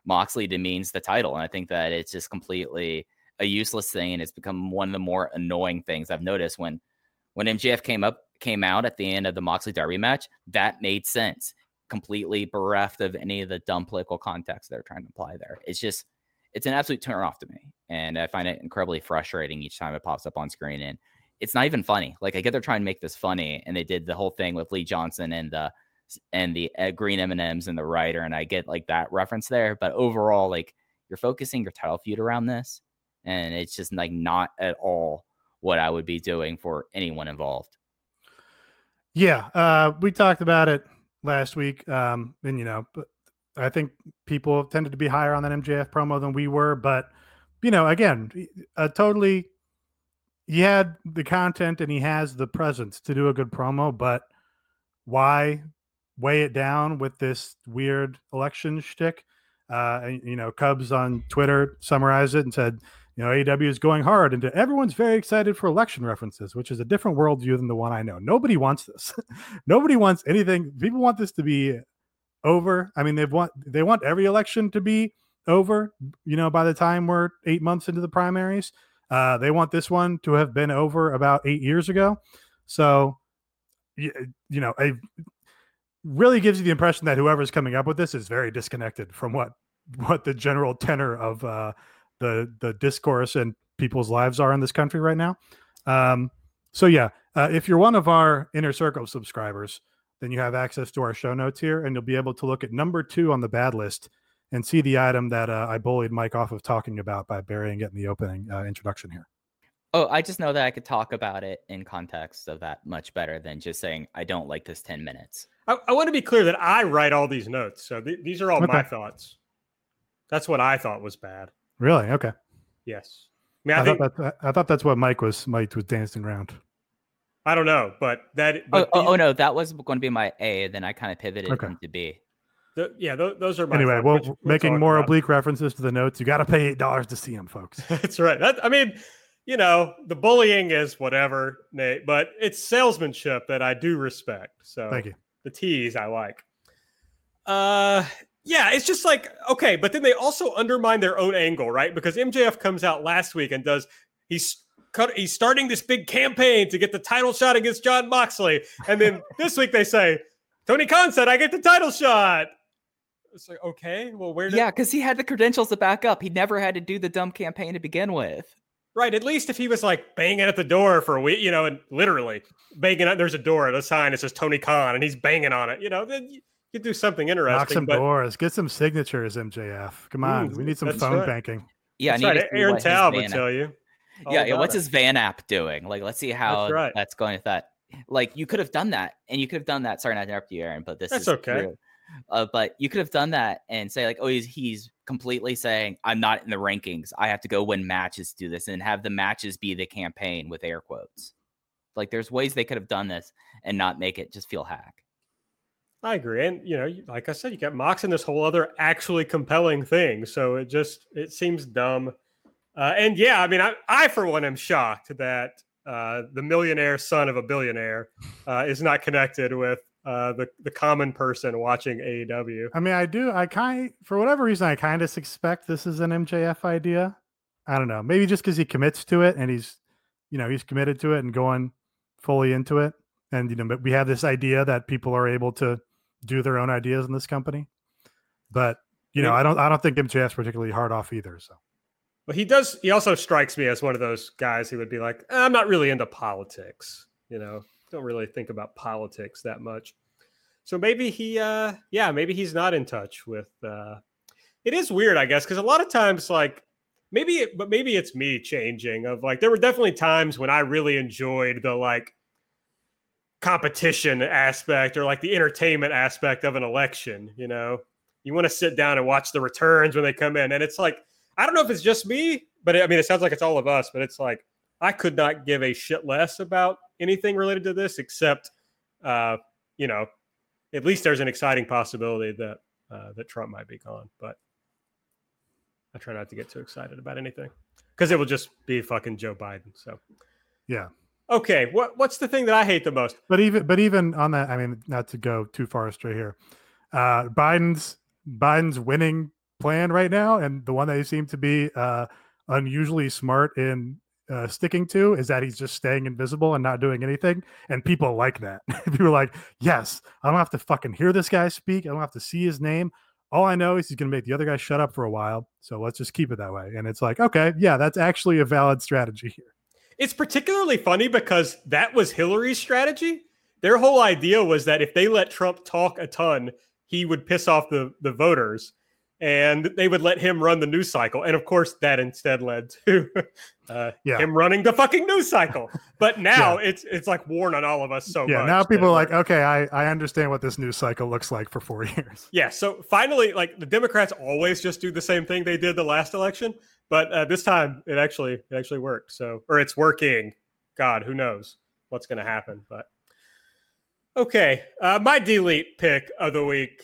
Moxley demeans the title. And I think that it's just completely a useless thing. And it's become one of the more annoying things I've noticed when, when M J F came up, came out at the end of the Moxley Darby match, that made sense. Completely bereft of any of the dumb political context they're trying to apply there. It's just, it's an absolute turn off to me. And I find it incredibly frustrating each time it pops up on screen. And it's not even funny. Like, I get they're trying to make this funny, and they did the whole thing with Lee Johnson and the, and the uh, green M and M's and the writer. And I get like that reference there, but overall, like, you're focusing your title feud around this. And it's just like not at all what I would be doing for anyone involved. Yeah. Uh, we talked about it last week. Um, and, you know, but I think people tended to be higher on that M J F promo than we were. But, you know, again, uh, totally, he had the content and he has the presence to do a good promo. But why weigh it down with this weird election shtick? Uh, and, you know, Cubs on Twitter summarized it and said, you know, A E W is going hard into everyone's very excited for election references, which is a different worldview than the one I know. Nobody wants this. Nobody wants anything. People want this to be over. I mean, they want they want every election to be over, you know, by the time we're eight months into the primaries. Uh, they want this one to have been over about eight years ago. So, you, you know, it really gives you the impression that whoever's coming up with this is very disconnected from what what the general tenor of uh, the the discourse and people's lives are in this country right now. Um, so, yeah, uh, if you're one of our Inner Circle subscribers, then you have access to our show notes here, and you'll be able to look at number two on the bad list and see the item that uh, I bullied Mike off of talking about by burying it in the opening uh, introduction here. Oh, I just know that I could talk about it in context of that much better than just saying, I don't like this ten minutes. I, I want to be clear that I write all these notes. So th- these are all Okay. my thoughts. That's what I thought was bad. Really? Okay. Yes. I mean, I, I, think, thought that, I thought that's what Mike was Mike was dancing around. I don't know, but that, Oh, but oh, these- oh, no, that was going to be my A. Then I kind of pivoted Okay. into B. the, yeah, those, those are my Anyway, thoughts. well, We'll- we'll making talk more about it. oblique references to the notes, you got to pay eight dollars to see them, folks. That's right. That, I mean, you know, the bullying is whatever, Nate, but it's salesmanship that I do respect. So Thank you. the tease I like. Uh, yeah, it's just like, okay, but then they also undermine their own angle, right? Because M J F comes out last week and does, he's cut, he's starting this big campaign to get the title shot against Jon Moxley. And then this week they say, Tony Khan said, I get the title shot. It's like, okay, well, where did, Yeah, because he had the credentials to back up. He never had to do the dumb campaign to begin with. right. At least if he was like banging at the door for a week, you know, and literally banging at, there's a door, a sign that says Tony Khan and he's banging on it, you know, then you could do something Knock interesting. some But doors. Get some signatures, M J F. Come on. Ooh, we need some that's phone right. banking. Yeah, that's I need right. to see Aaron what his Taub would Van- tell you. all Yeah, yeah. about What's it. his Van app doing? Like, let's see how That's right. that's going with that. Like, you could have done that, and you could have done that. Sorry, not to interrupt you, Aaron, but this That's is okay. true. Uh, but you could have done that and say, like, oh, he's he's completely saying, I'm not in the rankings. I have to go win matches to do this, and have the matches be the campaign with air quotes. Like, there's ways they could have done this and not make it just feel hack. I agree. And, you know, you- like I said, you got Mox in this whole other actually compelling thing. So it just, it seems dumb. Uh, and yeah, I mean, I, I, for one, am shocked that uh, the millionaire son of a billionaire uh, is not connected with uh, the, the common person watching A E W. I mean, I do. I kind, for whatever reason, I kind of suspect this is an M J F idea. I don't know. Maybe just because he commits to it and he's, you know, he's committed to it and going fully into it. And, you know, but we have this idea that people are able to do their own ideas in this company. But, you know, I don't, I don't think M J F's particularly hard off either. So. Well, he does, he also strikes me as one of those guys who would be like, I'm not really into politics, you know, don't really think about politics that much. So maybe he, uh, yeah, maybe he's not in touch with, uh, it is weird, I guess, because a lot of times, like, maybe, it, but maybe it's me changing of like, there were definitely times when I really enjoyed the like competition aspect or like the entertainment aspect of an election, you know, you want to sit down and watch the returns when they come in. And it's like, I don't know if it's just me, but I mean, it sounds like it's all of us, but it's like, I could not give a shit less about anything related to this, except, uh, you know, at least there's an exciting possibility that, uh, that Trump might be gone, but I try not to get too excited about anything because it will just be fucking Joe Biden. So, Yeah. okay. What, what's the thing that I hate the most? But even, but even on that, I mean, not to go too far astray here, uh, Biden's, Biden's winning plan right now, and the one that he seemed to be uh, unusually smart in uh, sticking to, is that he's just staying invisible and not doing anything. And people like that. People are like, yes, I don't have to fucking hear this guy speak. I don't have to see his name. All I know is he's going to make the other guy shut up for a while. So let's just keep it that way. And it's like, okay, yeah, that's actually a valid strategy here. It's particularly funny because that was Hillary's strategy. Their whole idea was that if they let Trump talk a ton, he would piss off the, the voters and they would let him run the news cycle. And of course, that instead led to uh, yeah. him running the fucking news cycle. But now yeah. it's it's like worn on all of us so yeah, much. Now people are like, okay, I, I understand what this news cycle looks like for four years. Yeah. So finally, like the Democrats always just do the same thing they did the last election. But uh, this time it actually it actually worked. So or it's working. God, who knows what's going to happen. But okay, uh, my delete pick of the week.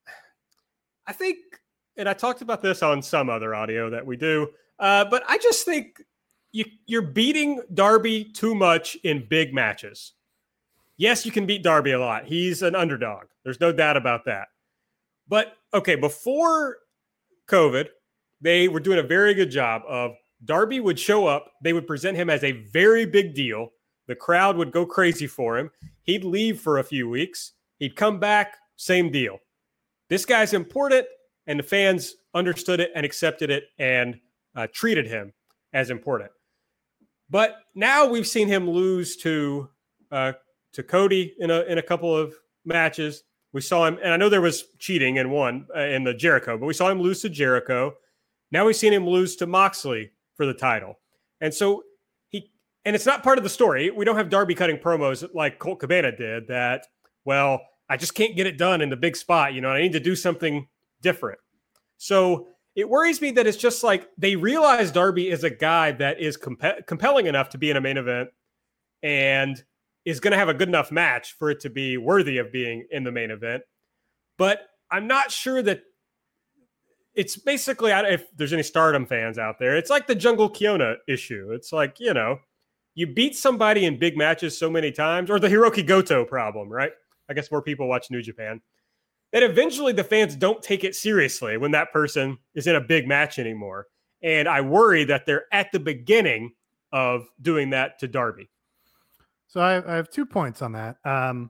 I think, and I talked about this on some other audio that we do, uh, but I just think you, you're beating Darby too much in big matches. Yes, you can beat Darby a lot. He's an underdog. There's no doubt about that. But, okay, before COVID, they were doing a very good job of Darby would show up. They would present him as a very big deal. The crowd would go crazy for him. He'd leave for a few weeks. He'd come back, same deal. This guy's important, and the fans understood it and accepted it and uh, treated him as important. But now we've seen him lose to uh, to Cody in a in a couple of matches. We saw him, and I know there was cheating in one uh, in the Jericho, but we saw him lose to Jericho. Now we've seen him lose to Moxley for the title. And so he, and it's not part of the story. We don't have Darby cutting promos like Colt Cabana did that, well, I just can't get it done in the big spot. You know, I need to do something different. So it worries me that it's just like they realize Darby is a guy that is comp- compelling enough to be in a main event and is going to have a good enough match for it to be worthy of being in the main event. But I'm not sure that it's basically, if there's any Stardom fans out there, it's like the Jungle Kiona issue. It's like, you know, you beat somebody in big matches so many times, or the Hiroki Goto problem, right? I guess more people watch New Japan, that eventually the fans don't take it seriously when that person is in a big match anymore. And I worry that they're at the beginning of doing that to Darby. So I, I have two points on that. Um,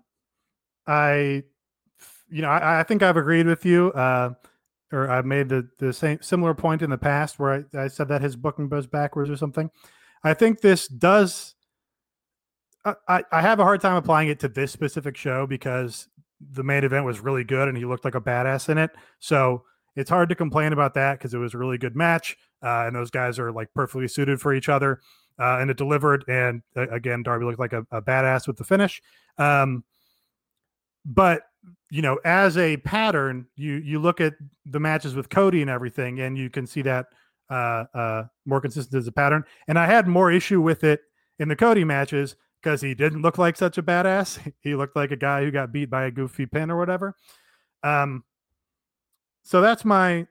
I, you know, I, I think I've agreed with you, uh, or I've made the, the same similar point in the past where I, I said that his booking goes backwards or something. I think this does. I, I have a hard time applying it to this specific show because the main event was really good and he looked like a badass in it. So it's hard to complain about that because it was a really good match. Uh, and those guys are like perfectly suited for each other. Uh, and it delivered. And uh, again, Darby looked like a, a badass with the finish. Um, but, you know, as a pattern, you you look at the matches with Cody and everything, and you can see that uh, uh, more consistent as a pattern. And I had more issue with it in the Cody matches because he didn't look like such a badass. He looked like a guy who got beat by a goofy pin or whatever. Um, so that's my...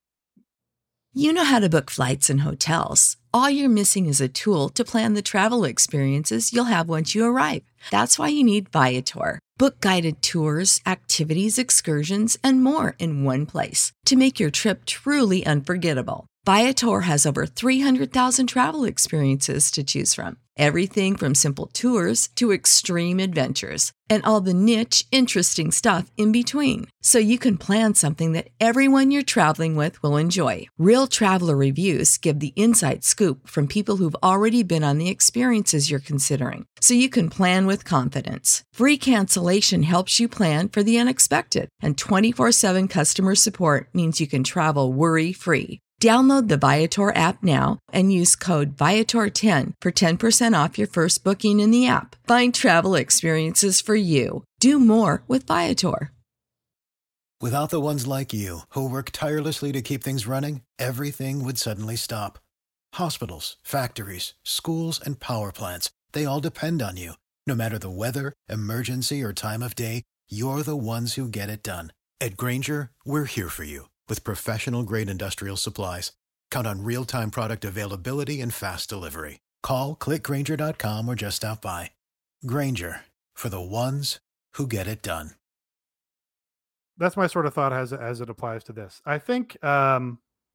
You know how to book flights and hotels. All you're missing is a tool to plan the travel experiences you'll have once you arrive. That's why you need Viator. Book guided tours, activities, excursions, and more in one place to make your trip truly unforgettable. Viator has over three hundred thousand travel experiences to choose from. Everything from simple tours to extreme adventures and all the niche, interesting stuff in between. So you can plan something that everyone you're traveling with will enjoy. Real traveler reviews give the inside scoop from people who've already been on the experiences you're considering. So you can plan with confidence. Free cancellation helps you plan for the unexpected. And twenty-four seven customer support means you can travel worry-free. Download the Viator app now and use code Viator ten for ten percent off your first booking in the app. Find travel experiences for you. Do more with Viator. Without the ones like you, who work tirelessly to keep things running, everything would suddenly stop. Hospitals, factories, schools, and power plants, they all depend on you. No matter the weather, emergency, or time of day, you're the ones who get it done. At Grainger, we're here for you. With professional-grade industrial supplies, count on real-time product availability and fast delivery. Call, click Grainger dot com, or just stop by. Grainger, for the ones who get it done. that's my sort of thought as as it applies to this. I think um,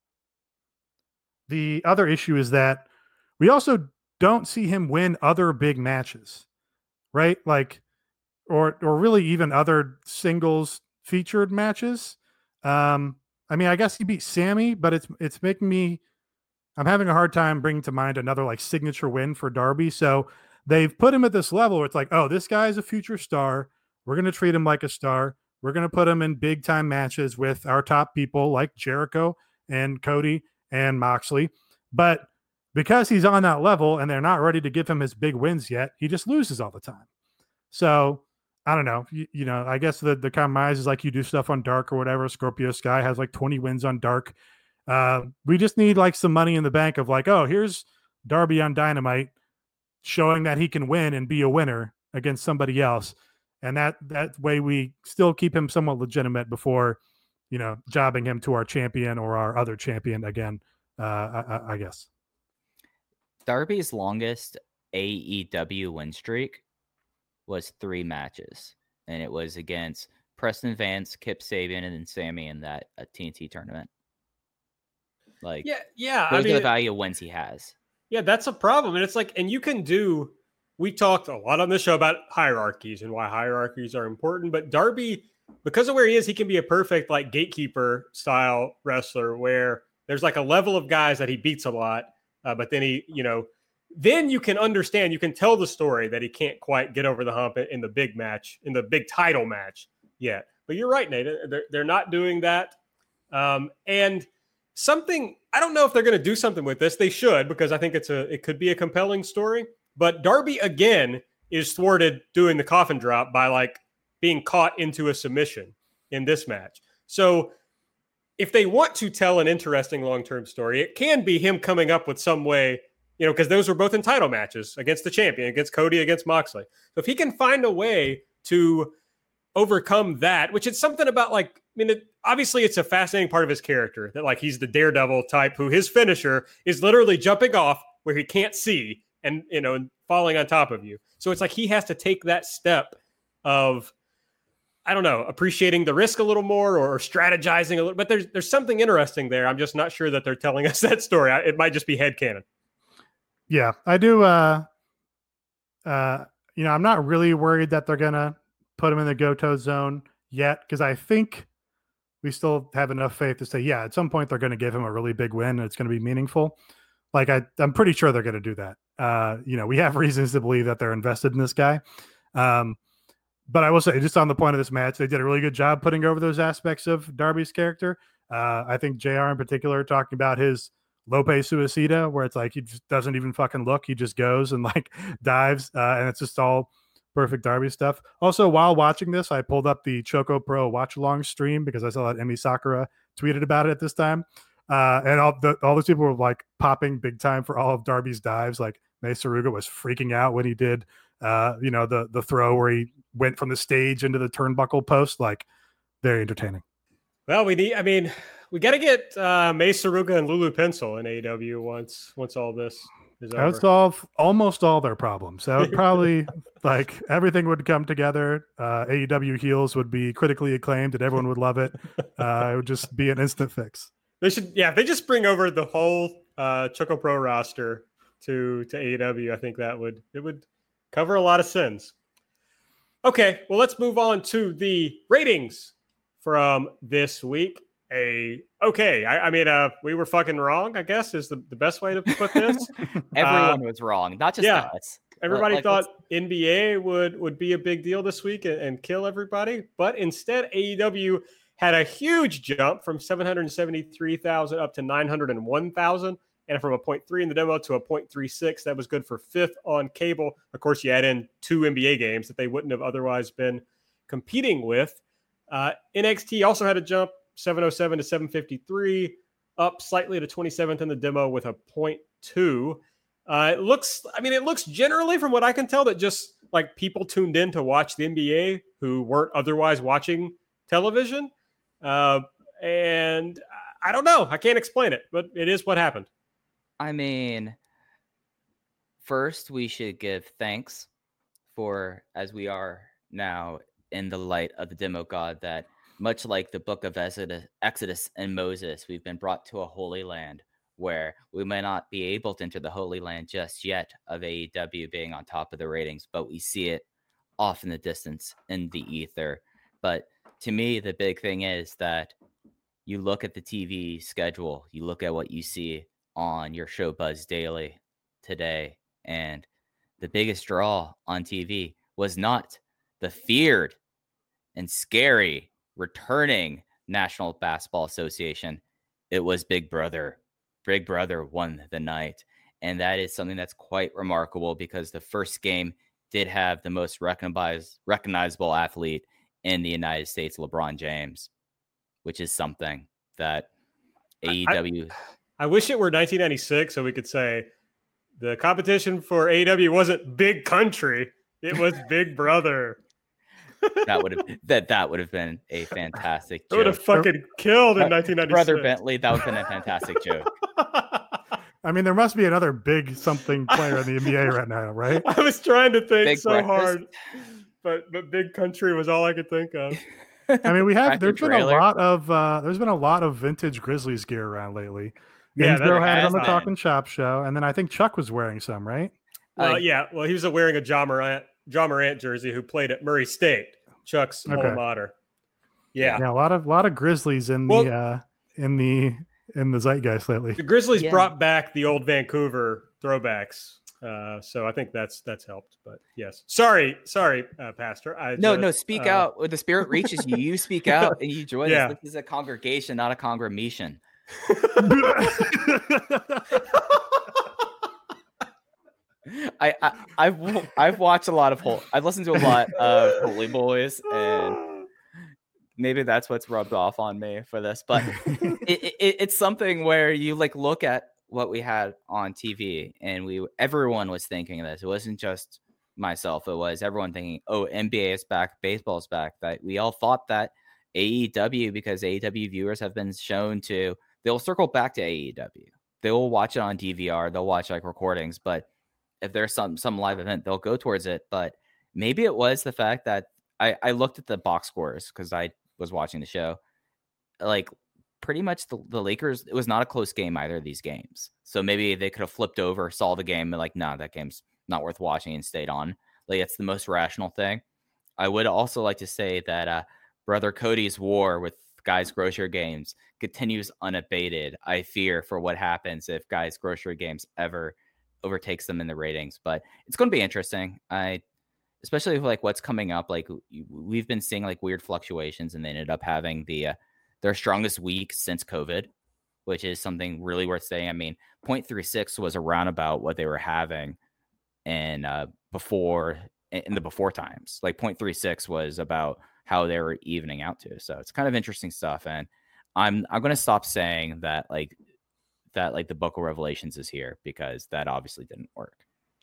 the other issue is that we also don't see him win other big matches, right? Like, or or really even other singles featured matches. Um, I mean, I guess he beat Sammy, but it's it's making me. I'm having a hard time bringing to mind another like signature win for Darby. So they've put him at this level where it's like, oh, this guy's a future star. We're going to treat him like a star. We're going to put him in big time matches with our top people like Jericho and Cody and Moxley. But because he's on that level and they're not ready to give him his big wins yet, he just loses all the time. So I don't know. You, you know, I guess the, the compromise is like you do stuff on Dark or whatever. Scorpio Sky has like twenty wins on Dark. Uh, we just need like some money in the bank of like, oh, here's Darby on Dynamite showing that he can win and be a winner against somebody else. And that, that way we still keep him somewhat legitimate before, you know, jobbing him to our champion or our other champion again, uh, I, I guess. Darby's longest A E W win streak was three matches, and it was against Preston Vance, Kip Sabian, and then Sammy in that uh, T N T tournament. Like, yeah, yeah. Those I mean, are the value of wins he has. Yeah, that's a problem. And it's like, and you can do, we talked a lot on this show about hierarchies and why hierarchies are important, but Darby, because of where he is, he can be a perfect like gatekeeper style wrestler where there's like a level of guys that he beats a lot, uh, but then he, you know, then you can understand, you can tell the story that he can't quite get over the hump in the big match, in the big title match yet. But you're right, Nate. They're, they're not doing that. Um, and something, I don't know if they're going to do something with this. They should, because I think it's a, it could be a compelling story. But Darby again is thwarted doing the coffin drop by like being caught into a submission in this match. So if they want to tell an interesting long-term story, it can be him coming up with some way, you know, because those were both in title matches against the champion, against Cody, against Moxley. So if he can find a way to overcome that, which is something about like, I mean, it, obviously it's a fascinating part of his character that like he's the daredevil type who his finisher is literally jumping off where he can't see and, you know, falling on top of you. So it's like he has to take that step of, I don't know, appreciating the risk a little more or strategizing a little, but there's there's something interesting there. I'm just not sure that they're telling us that story. It might just be headcanon. Yeah, I do. Uh, uh, you know, I'm not really worried that they're going to put him in the Goto zone yet, because I think we still have enough faith to say, yeah, at some point they're going to give him a really big win and it's going to be meaningful. Like I, I'm pretty sure they're going to do that. Uh, you know, we have reasons to believe that they're invested in this guy. Um, but I will say, just on the point of this match, they did a really good job putting over those aspects of Darby's character. Uh, I think J R in particular talking about his Lope Suicida, where it's like he just doesn't even fucking look. He just goes and like dives, uh, and it's just all perfect Darby stuff. Also, while watching this, I pulled up the Choco Pro watch along stream because I saw that Emi Sakura tweeted about it at this time. Uh, and all the, all those people were like popping big time for all of Darby's dives. Like Mei Saruga was freaking out when he did, uh, you know, the, the throw where he went from the stage into the turnbuckle post. Like very entertaining. Well, we need, I mean, we got to get uh, Mei Saruga and Lulu Pencil in A E W once, once all this is That over. would solve almost all their problems. That would probably like everything would come together. Uh, A E W heels would be critically acclaimed and everyone would love it. Uh, it would just be an instant fix. They should, yeah, if they just bring over the whole uh, Choco Pro roster to, to A E W, I think that would, it would cover a lot of sins. Okay, well, let's move on to the ratings from this week. A okay, I, I mean, uh, we were fucking wrong, I guess, is the, the best way to put this. Everyone uh, was wrong, not just yeah. us. Everybody Like, thought let's- N B A would, would be a big deal this week and, and kill everybody, but instead A E W had a huge jump from seven hundred seventy-three thousand up to nine hundred one thousand, and from a point three in the demo to a point three six. That was good for fifth on cable. Of course, you add in two N B A games that they wouldn't have otherwise been competing with. Uh, N X T also had a jump, seven oh seven to seven fifty-three, up slightly to twenty-seventh in the demo with a point two. Uh, it looks, I mean, it looks generally, from what I can tell, that just like people tuned in to watch the N B A who weren't otherwise watching television. Uh, and I don't know. I can't explain it, but it is what happened. I mean, first we should give thanks for, as we are now in the light of the demo god, that much like the book of Exodus, Exodus and Moses, we've been brought to a holy land where we may not be able to enter the holy land just yet of A E W being on top of the ratings, but we see it off in the distance in the ether. But to me, the big thing is that you look at the T V schedule, you look at what you see on your show Buzz Daily today, and the biggest draw on T V was not the feared and scary returning National Basketball Association. It was Big Brother. Big Brother won the night. And that is something that's quite remarkable because the first game did have the most recognize, recognizable athlete in the United States, LeBron James, which is something that A E W... I, I wish it were nineteen ninety-six so we could say the competition for A E W wasn't Big Country. It was Big Brother. That would have that that would have been a fantastic joke. It would have fucking killed in uh, nineteen ninety-six. Brother Bentley, that would have been a fantastic joke. I mean, there must be another big something player in the N B A right now, right? I was trying to think Big so breakfast. hard, but but Big Country was all I could think of. I mean, we have Tractor there's been a trailer. lot of uh there's been a lot of vintage Grizzlies gear around lately. Yeah, Gainesborough that had it has on the been. Talking Shop show, and then I think Chuck was wearing some, right? Well, Uh, yeah, well, he was wearing a John Morant, John Morant jersey who played at Murray State, Chuck's Okay. alma mater. Yeah. Yeah, a lot of lot of Grizzlies in Well- the uh in the in the zeitgeist lately. The Grizzlies Yeah. brought back the old Vancouver throwbacks. Uh, so I think that's that's helped. But yes. Sorry, sorry, uh, Pastor. I No, just, no, speak uh, out. When the spirit reaches you, you speak out and you join Yeah. us. This is a congregation, not a congregation. I, I I've I've watched a lot of whole I've listened to a lot of Holy Boys, and maybe that's what's rubbed off on me for this. But it, it, it's something where you like look at what we had on T V, and we everyone was thinking this. It wasn't just myself; it was everyone thinking, "Oh, N B A is back, baseball is back." That we all thought that A E W, because A E W viewers have been shown to, they'll circle back to A E W. They will watch it on D V R. They'll watch like recordings, but if there's some some live event, they'll go towards it. But maybe it was the fact that I, I looked at the box scores because I was watching the show. Like pretty much the, the Lakers, it was not a close game either of these games. So maybe they could have flipped over, saw the game, and like, no, nah, that game's not worth watching, and stayed on. Like it's the most rational thing. I would also like to say that uh, Brother Cody's war with Guys Grocery Games continues unabated. I fear for what happens if Guys Grocery Games ever overtakes them in the ratings, but it's going to be interesting. I, especially with like what's coming up, like we've been seeing like weird fluctuations, and they ended up having the uh, their strongest week since COVID, which is something really worth saying. I mean, zero point three six was around about what they were having in uh, before in the before times. Like zero point three six was about how they were evening out to. So it's kind of interesting stuff, and I'm I'm going to stop saying that like. that like the Book of Revelations is here, because that obviously didn't work.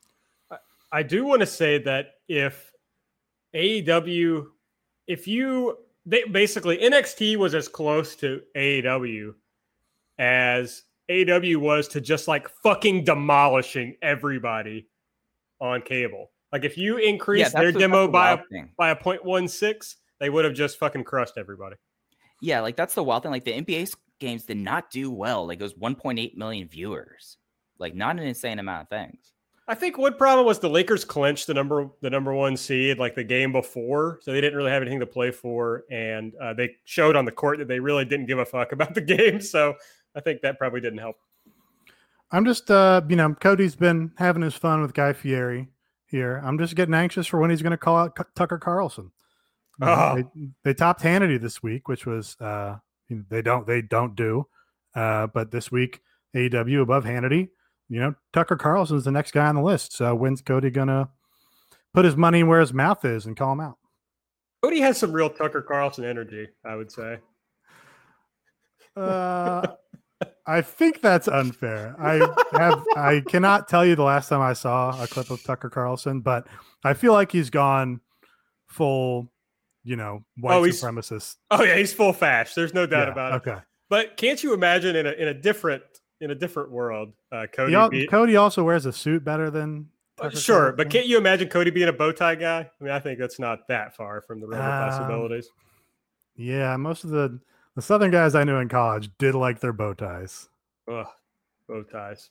I do want to say that if A E W, if you, they basically N X T was as close to A E W as A E W was to just like fucking demolishing everybody on cable. Like if you increase Yeah, their that's the- demo that's the by a, wild thing. by a point one six, they would have just fucking crushed everybody. Yeah, like that's the wild thing. Like the N B A games did not do well. Like it was one point eight million viewers. Like not an insane amount of things. I think one problem was the Lakers clinched the number the number one seed like the game before, so they didn't really have anything to play for, and uh, they showed on the court that they really didn't give a fuck about the game. So I think that probably didn't help. I'm just, uh, you know, Cody's been having his fun with Guy Fieri here. I'm just getting anxious for when he's going to call out C- Tucker Carlson. You know, Oh. they, they topped Hannity this week, which was uh, they don't they don't do, uh, but this week A E W above Hannity. You know, Tucker Carlson is the next guy on the list. So when's Cody gonna put his money where his mouth is and call him out? Cody has some real Tucker Carlson energy, I would say. Uh, I think that's unfair. I have I cannot tell you the last time I saw a clip of Tucker Carlson, but I feel like he's gone full, you know, white Oh, he's- supremacist. Oh yeah, he's full fash. There's no doubt Yeah, about it. okay. But can't you imagine in a in a different in a different world, uh, Cody? He al- be- Cody also wears a suit better than Tucker sure, Carlson. but can't you imagine Cody being a bow tie guy? I mean, I think that's not that far from the realm of Um, possibilities. Yeah, most of the the Southern guys I knew in college did like their bow ties. Ugh, bow ties.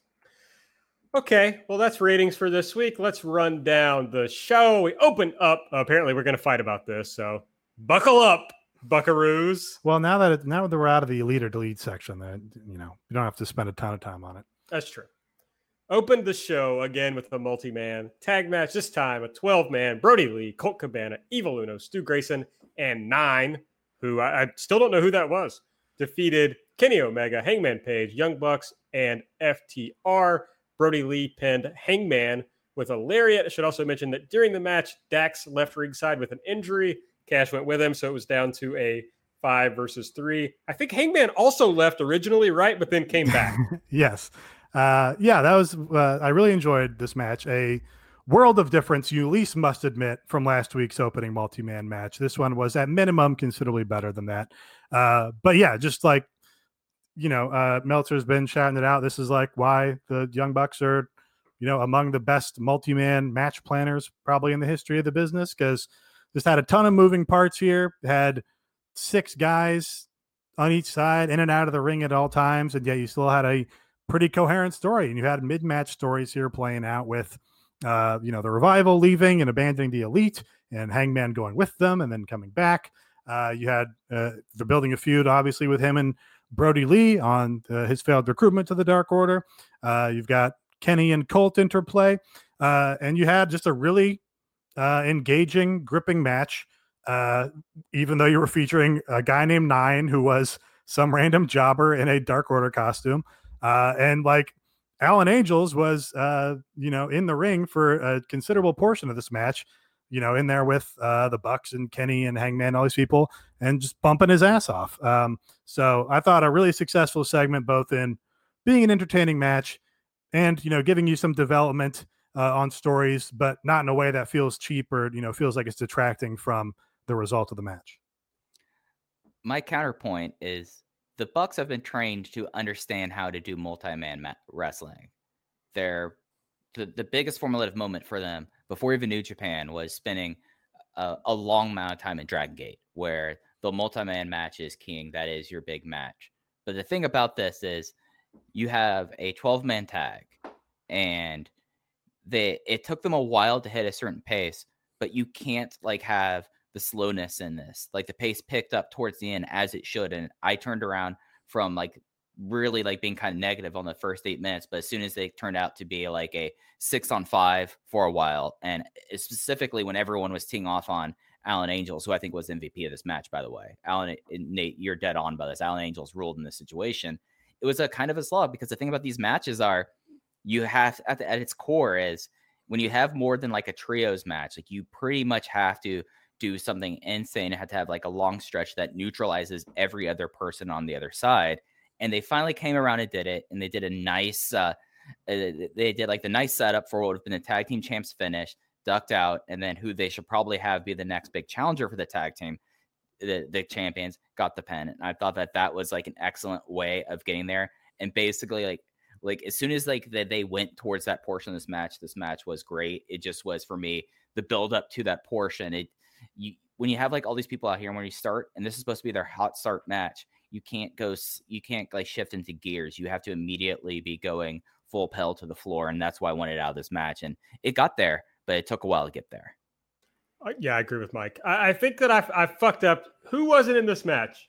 Okay, well, that's ratings for this week. Let's run down the show. We open up. Apparently, we're going to fight about this, so buckle up, buckaroos. Well, now that it, now that we're out of the elite or delete section, that you know you don't have to spend a ton of time on it. That's true. Opened the show again with a multi-man tag match. This time, a twelve-man Brody Lee, Colt Cabana, Evil Uno, Stu Grayson, and Nine, who I, I still don't know who that was, defeated Kenny Omega, Hangman Page, Young Bucks, and F T R. Brody Lee pinned Hangman with a lariat. I should also mention that during the match, Dax left ringside with an injury. Cash went with him, so it was down to a five versus three. I think Hangman also left originally, right? But then came back. Yes. Uh, yeah, that was, uh, I really enjoyed this match. A world of difference, you at least must admit, from last week's opening multi-man match. This one was at minimum considerably better than that. Uh, but yeah, just like, you know, uh, Meltzer's been shouting it out. This is like why the Young Bucks are, you know, among the best multi-man match planners probably in the history of the business, because just had a ton of moving parts here. Had six guys on each side in and out of the ring at all times, and yet you still had a pretty coherent story. And you had mid-match stories here playing out with, uh, you know, the Revival leaving and abandoning the Elite, and Hangman going with them and then coming back. Uh, you had uh, the building a feud, obviously, with him and Brody Lee on uh, his failed recruitment to the Dark Order. Uh, you've got Kenny and Colt interplay. Uh, and you had just a really uh, engaging, gripping match, uh, even though you were featuring a guy named Nine, who was some random jobber in a Dark Order costume. Uh, and like Alan Angels was, uh, you know, in the ring for a considerable portion of this match, you know, in there with uh, the Bucks and Kenny and Hangman, all these people, and just bumping his ass off. Um, so I thought a really successful segment, both in being an entertaining match and, you know, giving you some development uh, on stories, but not in a way that feels cheap or, you know, feels like it's detracting from the result of the match. My counterpoint is the Bucks have been trained to understand how to do multi-man ma- wrestling. They're the, the biggest formative moment for them before even New Japan was spending a, a long amount of time in Dragon Gate, where the multi-man match is king. That is your big match. But the thing about this is you have a twelve-man tag, and they it took them a while to hit a certain pace, but you can't like have the slowness in this. Like the pace picked up towards the end as it should. And I turned around from like really like being kind of negative on the first eight minutes, but as soon as they turned out to be like a six on five for a while, and specifically when everyone was teeing off on Alan Angels, who I think was M V P of this match, by the way. Alan, Nate, you're dead on by this. Alan Angels ruled in this situation. It was a kind of a slog, because the thing about these matches are you have at, the, at its core is when you have more than like a trios match, like you pretty much have to do something insane. It had to have like a long stretch that neutralizes every other person on the other side. And they finally came around and did it. And they did a nice, uh, they did like the nice setup for what would have been the tag team champs finish, ducked out, and then who they should probably have be the next big challenger for the tag team, the, the champions, got the pin. And I thought that that was like an excellent way of getting there. And basically like, like as soon as like the, they went towards that portion of this match, this match was great. It just was, for me, the build up to that portion. It, you, when you have like all these people out here, and when you start, and this is supposed to be their hot start match, you can't go, you can't like shift into gears. You have to immediately be going full pedal to the floor. And that's why I wanted out of this match. And it got there, but it took a while to get there. Uh, yeah, I agree with Mike. I, I think that I, I fucked up. Who wasn't in this match?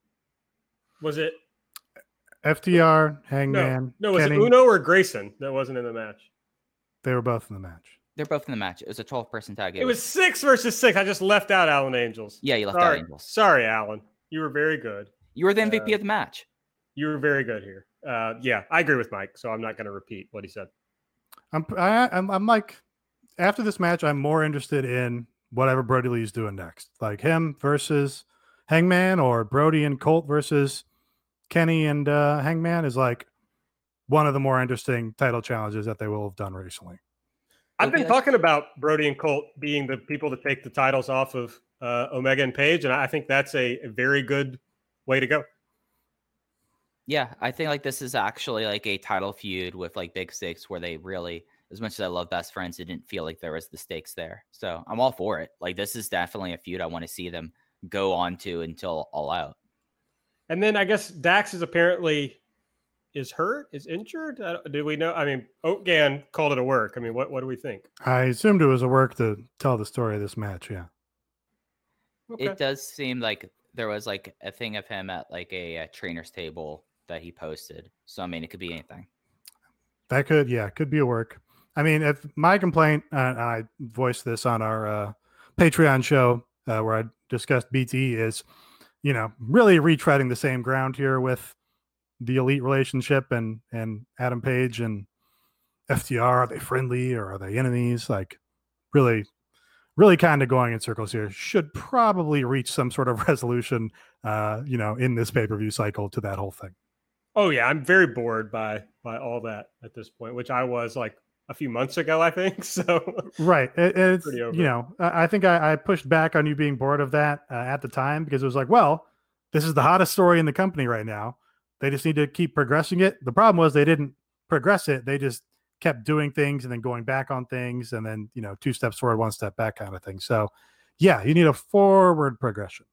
Was it F T R, Hangman? No, no was Kenny? it Uno or Grayson that wasn't in the match? They were both in the match. They're both in the match. It was a twelve-person tag. It, it was six versus six. I just left out Alan Angels. Yeah, you left Sorry. out Angels. Sorry, Alan. You were very good. You were the M V P uh, of the match. You were very good here. Uh, yeah, I agree with Mike, so I'm not going to repeat what he said. I'm, I, I'm, I'm like, after this match, I'm more interested in whatever Brody Lee's doing next, like him versus Hangman, or Brody and Colt versus Kenny and uh, Hangman is like one of the more interesting title challenges that they will have done recently. I've been talking about Brody and Colt being the people to take the titles off of uh, Omega and Page, and I think that's a, a very good way to go. Yeah, I think like this is actually like a title feud with like big stakes, where they really, as much as I love best friends, it didn't feel like there was the stakes there. So I'm all for it. Like this is definitely a feud I want to see them go on to until All Out. And then I guess Dax is apparently is hurt, is injured. Uh, do we know? I mean, Oatgan called it a work. I mean, what, what do we think? I assumed it was a work to tell the story of this match. Yeah. Okay. It does seem like there was like a thing of him at like a, a trainer's table that he posted. So, I mean, it could be anything. That could, yeah, could be a work. I mean, if my complaint, uh, and I voiced this on our uh, Patreon show uh, where I discussed B T, is, you know, really retreading the same ground here with the Elite relationship and and Adam Page and F T R. Are they friendly or are they enemies? Like, really, really kind of going in circles here. Should probably reach some sort of resolution, uh, you know, in this pay-per-view cycle to that whole thing. Oh yeah, I'm very bored by by all that at this point, which I was like a few months ago, I think. So right, it, it's Pretty over. you know, I I think I, I pushed back on you being bored of that uh, at the time because it was like, well, this is the hottest story in the company right now. They just need to keep progressing it. The problem was they didn't progress it. They just kept doing things and then going back on things and then, you know, two steps forward, one step back kind of thing. So yeah, you need a forward progression.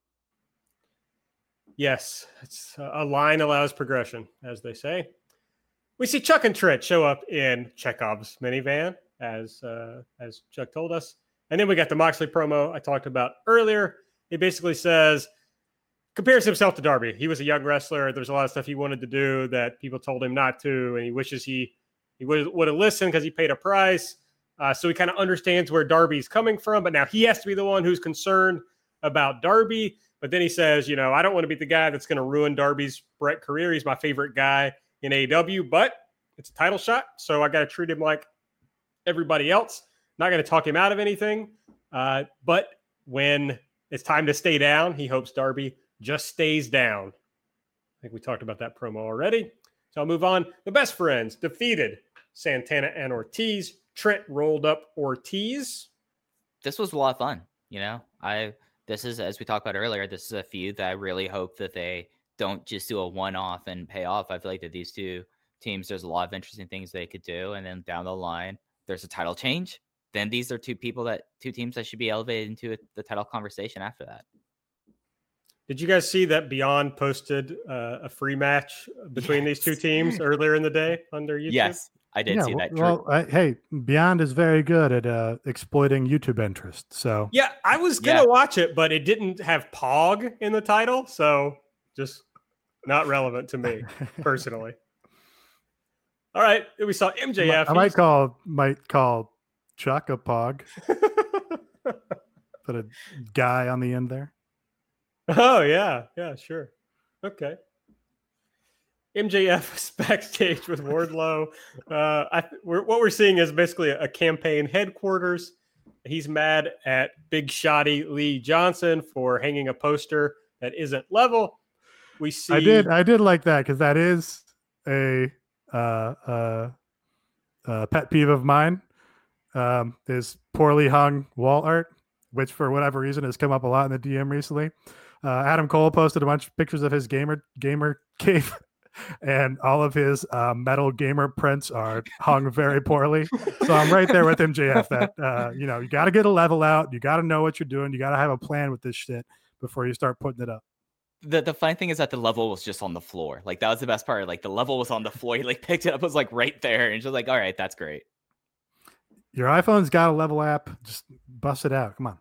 yes, it's a line allows progression, as they say. We see Chuck and Trent show up in Chekhov's minivan, as uh, as Chuck told us. And then we got the Moxley promo I talked about earlier. He basically says, compares himself to Darby. He was a young wrestler. There's a lot of stuff he wanted to do that people told him not to, and he wishes he he would, would have listened because he paid a price. Uh, so he kind of understands where Darby's coming from, but now he has to be the one who's concerned about Darby. But then he says, you know, I don't want to be the guy that's going to ruin Darby's Brett career. He's my favorite guy in A E W, but it's a title shot, so I got to treat him like everybody else. Not going to talk him out of anything. Uh, but when it's time to stay down, he hopes Darby just stays down. I think we talked about that promo already. So I'll move on. The Best Friends defeated Santana and Ortiz. Trent rolled up Ortiz. This was a lot of fun. You know, I, this is, as we talked about earlier, this is a feud that I really hope that they don't just do a one-off and pay off. I feel like that these two teams, there's a lot of interesting things they could do. And then down the line, there's a title change. Then these are two people that, two teams that should be elevated into the title conversation after that. Did you guys see that Beyond posted uh, a free match between yes. these two teams earlier in the day on their YouTube? Yes, I did yeah, see that. Well, I, hey, Beyond is very good at uh, exploiting YouTube interest. So yeah, I was going to yeah. watch it, but it didn't have P O G in the title. So just not relevant to me personally. All right. We saw M J F. I might call, might call Chuck a P O G. Put a guy on the end there. Oh, yeah. Yeah, sure. Okay. M J F is backstage with Wardlow. Uh, I th- we're, what we're seeing is basically a, a campaign headquarters. He's mad at Big Shotty Lee Johnson for hanging a poster that isn't level. We see. I did. I did like that because that is a, uh, uh, uh, pet peeve of mine. Um, is poorly hung wall art, which for whatever reason has come up a lot in the D M recently. Uh, Adam Cole posted a bunch of pictures of his gamer gamer cave, and all of his uh, metal gamer prints are hung very poorly. So I'm right there with M J F that, uh, you know, you got to get a level out. You got to know what you're doing. You got to have a plan with this shit before you start putting it up. The the funny thing is that the level was just on the floor. Like, that was the best part. Like, the level was on the floor. He, like, picked it up, was, like, right there. And just like, all right, that's great. Your iPhone's got a level app. Just bust it out. Come on.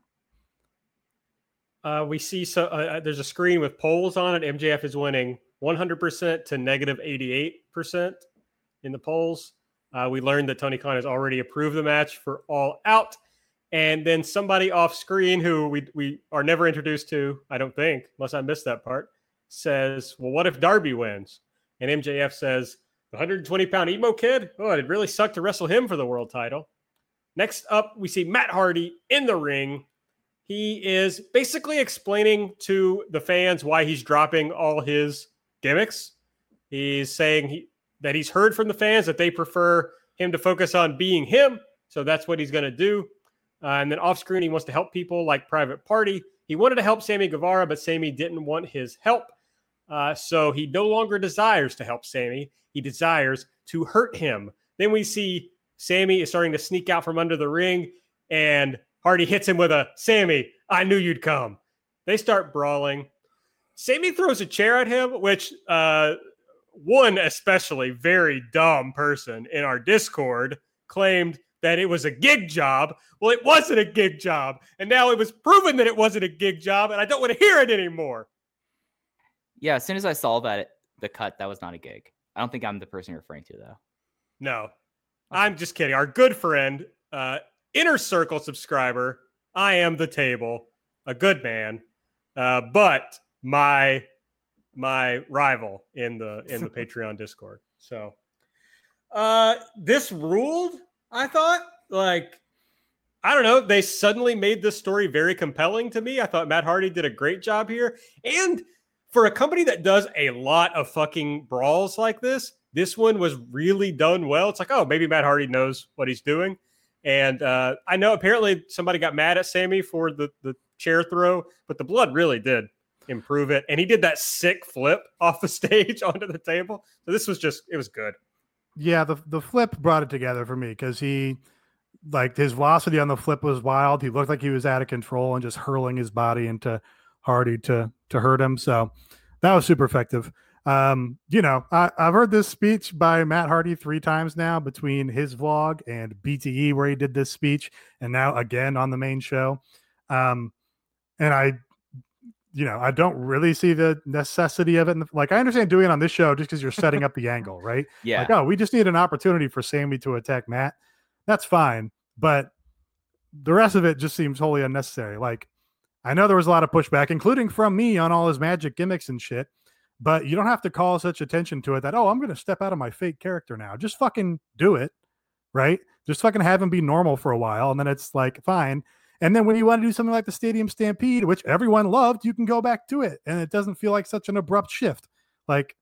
Uh, we see so uh, there's a screen with polls on it. M J F is winning one hundred percent to negative eighty-eight percent in the polls. Uh, we learned that Tony Khan has already approved the match for All Out. And then somebody off screen who we, we are never introduced to, I don't think, unless I missed that part, says, well, what if Darby wins? And M J F says, the one hundred twenty pound emo kid? Oh, it'd really suck to wrestle him for the world title. Next up, we see Matt Hardy in the ring. He is basically explaining to the fans why he's dropping all his gimmicks. He's saying he, that he's heard from the fans that they prefer him to focus on being him. So that's what he's going to do. Uh, and then off screen, he wants to help people like Private Party. He wanted to help Sammy Guevara, but Sammy didn't want his help. Uh, so he no longer desires to help Sammy. He desires to hurt him. Then we see Sammy is starting to sneak out from under the ring, and Hardy hits him with a, Sammy, I knew you'd come. They start brawling. Sammy throws a chair at him, which uh, one especially very dumb person in our Discord claimed that it was a gig job. Well, it wasn't a gig job. And now it was proven that it wasn't a gig job, and I don't want to hear it anymore. Yeah, as soon as I saw that, the cut, that was not a gig. I don't think I'm the person you're referring to, though. No, I'm just kidding. Our good friend, uh, Inner Circle subscriber, I am the table, a good man, uh, but my my rival in the in the Patreon Discord. So uh, this ruled, I thought, like, I don't know. They suddenly made this story very compelling to me. I thought Matt Hardy did a great job here. And for a company that does a lot of fucking brawls like this, this one was really done well. It's like, oh, maybe Matt Hardy knows what he's doing. And uh, I know apparently somebody got mad at Sammy for the, the chair throw, but the blood really did improve it. And he did that sick flip off the stage onto the table. So this was just, it was good. Yeah, the the flip brought it together for me because he, like, his velocity on the flip was wild. He looked like he was out of control and just hurling his body into Hardy to to hurt him. So that was super effective. Um, you know, I, I've heard this speech by Matt Hardy three times now between his vlog and B T E where he did this speech, and now again on the main show. Um, and I, you know, I don't really see the necessity of it. Like, I understand doing it on this show just because you're setting up the angle, right? Yeah. Like, oh, we just need an opportunity for Sammy to attack Matt. That's fine. But the rest of it just seems wholly unnecessary. Like, I know there was a lot of pushback, including from me on all his magic gimmicks and shit, but you don't have to call such attention to it that, oh, I'm going to step out of my fake character now. Just fucking do it, right? Just fucking have him be normal for a while, and then it's like, fine. And then when you want to do something like the Stadium Stampede, which everyone loved, you can go back to it, and it doesn't feel like such an abrupt shift. Like,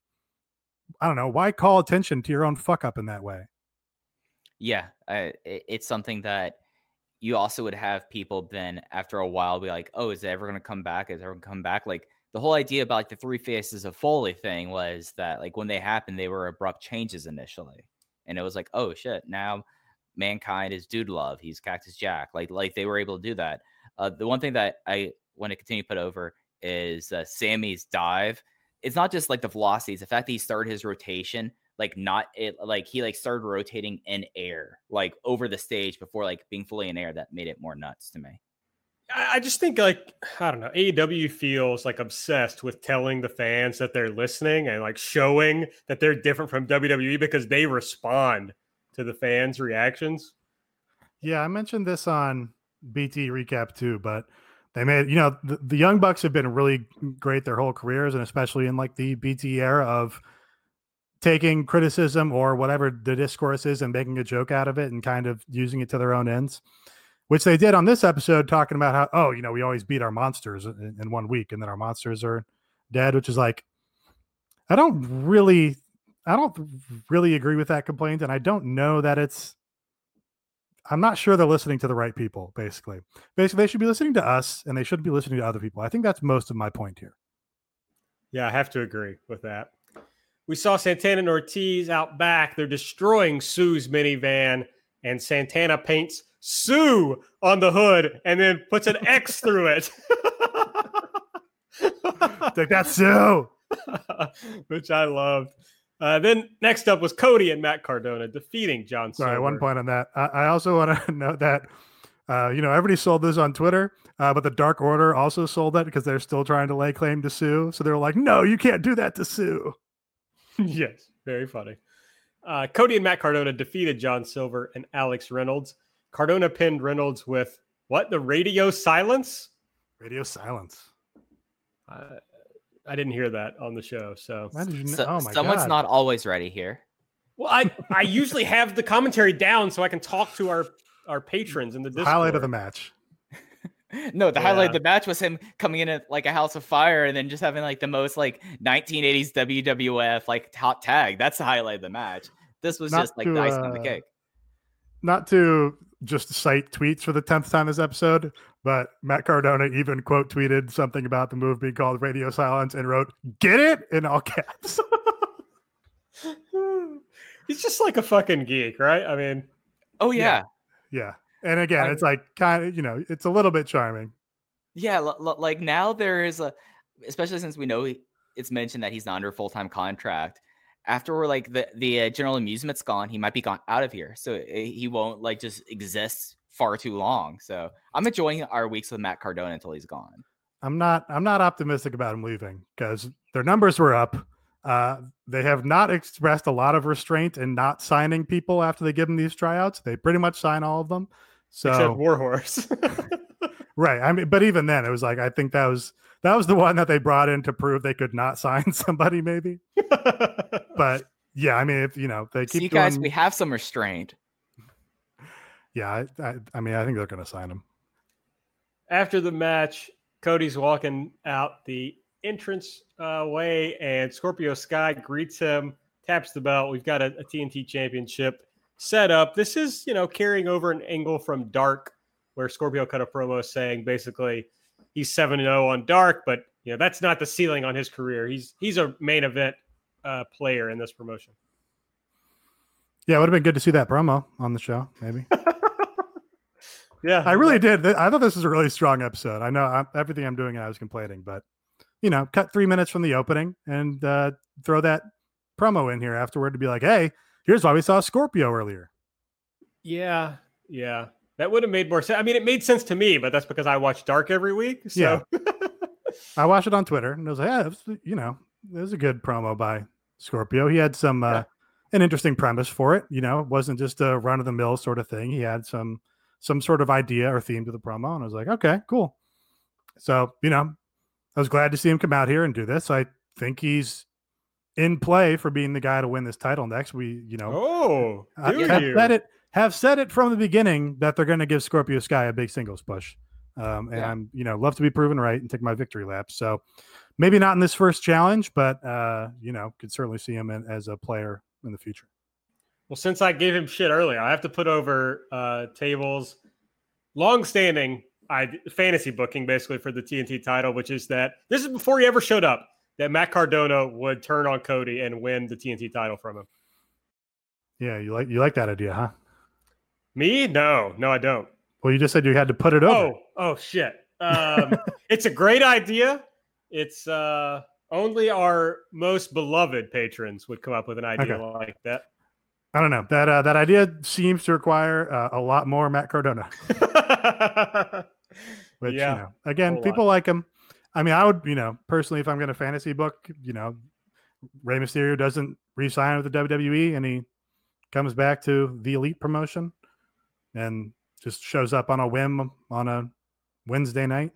I don't know, why call attention to your own fuck up in that way? Yeah, I, it's something that you also would have people then after a while be like, oh, is it ever going to come back? Is it ever going to come back? Like, the whole idea about like the three faces of Foley thing was that, like, when they happened, they were abrupt changes initially. And it was like, oh shit, now Mankind is Dude Love. He's Cactus Jack. Like, like they were able to do that. Uh, the one thing that I want to continue to put over is uh, Sammy's dive. It's not just like the velocity. It's the fact that he started his rotation, like not it, like he like started rotating in air, like over the stage before like being fully in air. That made it more nuts to me. I just think, like, I don't know, A E W feels like obsessed with telling the fans that they're listening and like showing that they're different from W W E because they respond to the fans' reactions. Yeah, I mentioned this on B T Recap too, but they made, you know, the, the Young Bucks have been really great their whole careers, and especially in like the B T era of taking criticism or whatever the discourse is and making a joke out of it and kind of using it to their own ends, which they did on this episode, talking about how, oh, you know, we always beat our monsters in, in one week and then our monsters are dead, which is like, I don't really, I don't really agree with that complaint. And I don't know that it's, I'm not sure they're listening to the right people, basically. Basically, they should be listening to us and they shouldn't be listening to other people. I think that's most of my point here. Yeah, I have to agree with that. We saw Santana and Ortiz out back. They're destroying Sue's minivan, and Santana paints Sue on the hood and then puts an X through it. Like, that's Sue. Which I loved. Uh, then next up was Cody and Matt Cardona defeating John Silver. Sorry, one point on that. I, I also want to note that, uh, you know, everybody sold this on Twitter, uh, but the Dark Order also sold that because they're still trying to lay claim to Sue. So they're like, no, you can't do that to Sue. Yes, very funny. Uh, Cody and Matt Cardona defeated John Silver and Alex Reynolds. Cardona pinned Reynolds with what? The radio silence? Radio silence. Uh, I didn't hear that on the show. So, Why did you know? So, Oh my someone's God. not always ready here. well, I, I usually have the commentary down so I can talk to our, our patrons in the Discord. Highlight of the match. No, the Yeah. highlight of the match was him coming in at like a house of fire and then just having like the most like nineteen eighties W W F like top tag. That's the highlight of the match. This was Not just like to, the icing on the uh, cake. Not to just cite tweets for the tenth time this episode, but Matt Cardona even quote tweeted something about the move being called radio silence and wrote, "Get it?" in all caps. He's just like a fucking geek, right? I mean, Oh yeah. Yeah. And again, I- it's like kind of, you know, it's a little bit charming. Yeah, l- l- like now there is a, especially since we know he, it's mentioned that he's not under a full-time contract. After we're like the the uh, general amusement's gone, he might be gone out of here, so uh, he won't like just exist far too long. So I'm enjoying our weeks with Matt Cardona until he's gone. I'm not I'm not optimistic about him leaving because their numbers were up. Uh, they have not expressed a lot of restraint in not signing people after they give them these tryouts. They pretty much sign all of them. So Except Warhorse. right. I mean, but even then, it was like I think that was that was the one that they brought in to prove they could not sign somebody, maybe. But yeah, I mean, if you know they keep See, doing, guys, we have some restraint. Yeah, I, I, I mean, I think they're going to sign him. After the match, Cody's walking out the entrance uh, way, and Scorpio Sky greets him, taps the belt. We've got a, a T N T championship set up. This is, you know, carrying over an angle from Dark, where Scorpio cut a promo saying basically he's seven and oh on Dark, but you know that's not the ceiling on his career. He's he's a main event uh, player in this promotion. Yeah, it would have been good to see that promo on the show, maybe. Yeah, I really did. I thought this was a really strong episode. I know I'm, everything I'm doing, I was complaining, but you know, cut three minutes from the opening and uh, throw that promo in here afterward to be like, hey, here's why we saw Scorpio earlier. Yeah, yeah. That would have made more sense. I mean, it made sense to me, but that's because I watch Dark every week. So Yeah. I watched it on Twitter and I was like, yeah, it was, you know, it was a good promo by Scorpio. He had some, uh, Yeah. an interesting premise for it. You know, it wasn't just a run of the mill sort of thing. He had some, some sort of idea or theme to the promo. And I was like, okay, cool. So, you know, I was glad to see him come out here and do this. I think he's in play for being the guy to win this title next. We, you know, oh, I do have you? said it, have said it from the beginning that they're going to give Scorpio Sky a big singles push. Um, and Yeah. I'm, you know, love to be proven right and take my victory lap. So maybe not in this first challenge, but, uh, you know, could certainly see him in, as a player in the future. Well, since I gave him shit earlier, I have to put over uh, Table's long-standing I, fantasy booking, basically, for the T N T title, which is that this is before he ever showed up, that Matt Cardona would turn on Cody and win the T N T title from him. Yeah. You like, you like that idea, huh? Me? No, no, I don't. Well, you just said you had to put it over. Oh, oh shit. Um, it's a great idea. It's uh, only our most beloved patrons would come up with an idea Okay. like that. I don't know. That, uh, that idea seems to require uh, a lot more Matt Cardona, which, Yeah, you know, again, whole people like him. I mean, I would, you know, personally, if I'm going to fantasy book, you know, Rey Mysterio doesn't re-sign with the W W E and he comes back to the Elite promotion and just shows up on a whim on a Wednesday night.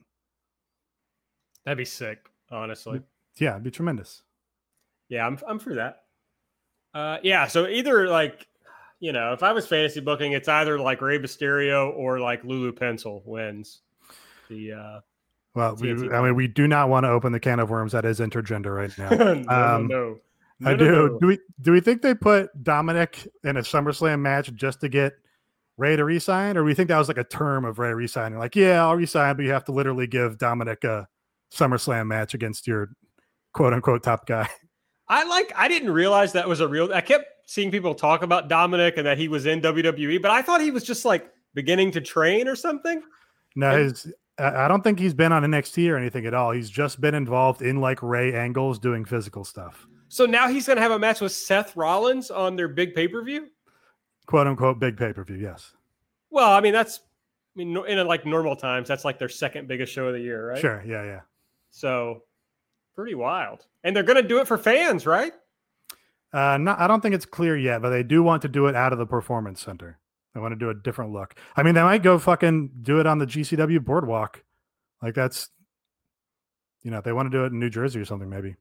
That'd be sick, honestly. Yeah, it'd be tremendous. Yeah, I'm I'm for that. Uh, yeah, so either like, you know, if I was fantasy booking, it's either like Rey Mysterio or like Lulu Pencil wins the. Uh, Well, we, T N T I mean, we do not want to open the can of worms that is intergender right now. no, Um, no, no, no, I no, do. no. Do we do we think they put Dominic in a SummerSlam match just to get Ray to resign, or do we think that was like a term of Ray resigning? Like, yeah, I'll resign, but you have to literally give Dominic a SummerSlam match against your quote unquote top guy. I like. I didn't realize that was a real. I kept seeing people talk about Dominic and that he was in W W E, but I thought he was just like beginning to train or something. No, And- his I I don't think he's been on N X T or anything at all. He's just been involved in like Ray angles doing physical stuff. So now he's going to have a match with Seth Rollins on their big pay per view. Quote unquote big pay per view. Yes. Well, I mean that's. I mean, no- in like normal times, that's like their second biggest show of the year, right? Sure. Yeah. Yeah. So pretty wild. And they're going to do it for fans, right? Uh, not, I don't think it's clear yet, but they do want to do it out of the Performance Center. They want to do a different look. I mean, they might go fucking do it on the G C W boardwalk. Like that's, you know, they want to do it in New Jersey or something, maybe.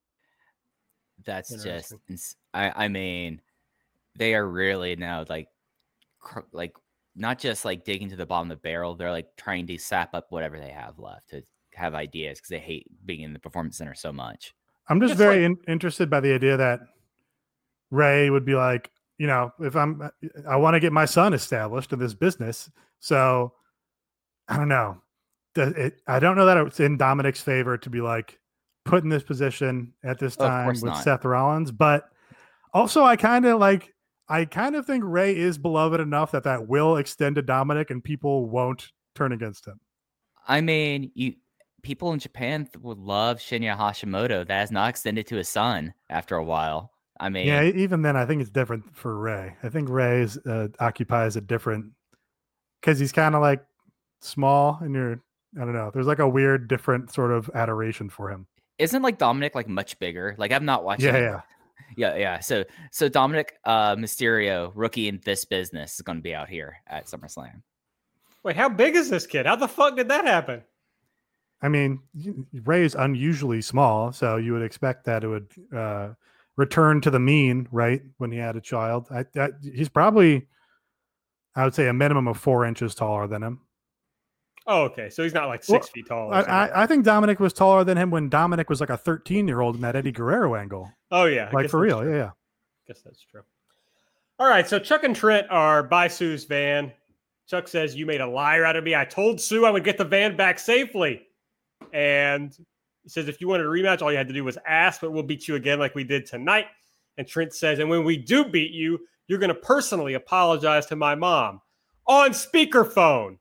That's just, Interesting. ins- I, I mean, they are really now like, cr- like not just like digging to the bottom of the barrel. They're like trying to sap up whatever they have left to have ideas because they hate being in the Performance Center so much. I'm just It's very like- in, interested by the idea that Ray would be like, you know, if I'm, I want to get my son established in this business. So I don't know. Does it, I don't know that it's in Dominic's favor to be like put in this position at this Of time course with not. Seth Rollins. But also I kind of like, I kind of think Ray is beloved enough that that will extend to Dominic and people won't turn against him. I mean, you people in Japan th- would love Shinya Hashimoto. That has not extended to his son after a while. I mean, Yeah, e- even then, I think it's different for Ray. I think Ray is, uh, occupies a different because he's kind of like small, and you're I don't know. There's like a weird, different sort of adoration for him. isn't like Dominic like much bigger? Like I'm not watching. Yeah, it. yeah. Yeah, yeah. So, so Dominic uh, Mysterio, rookie in this business, is going to be out here at SummerSlam. Wait, how big is this kid? How the fuck did that happen? I mean, y- Ray's unusually small, so you would expect that it would uh, return to the mean, right? When he had a child, I, I, he's probably, I would say, a minimum of four inches taller than him. Oh, okay. So he's not like six Well, feet tall. Or I, something. I, I think Dominic was taller than him when Dominic was like a thirteen-year-old in that Eddie Guerrero angle. Oh yeah, I Like guess for that's real, true. yeah, yeah. Guess that's true. All right, so Chuck and Trent are by Sue's van. Chuck says, "You made a liar out of me. I told Sue I would get the van back safely." And he says, "If you wanted a rematch, all you had to do was ask, but we'll beat you again like we did tonight." And Trent says, "And when we do beat you, you're going to personally apologize to my mom on speakerphone,"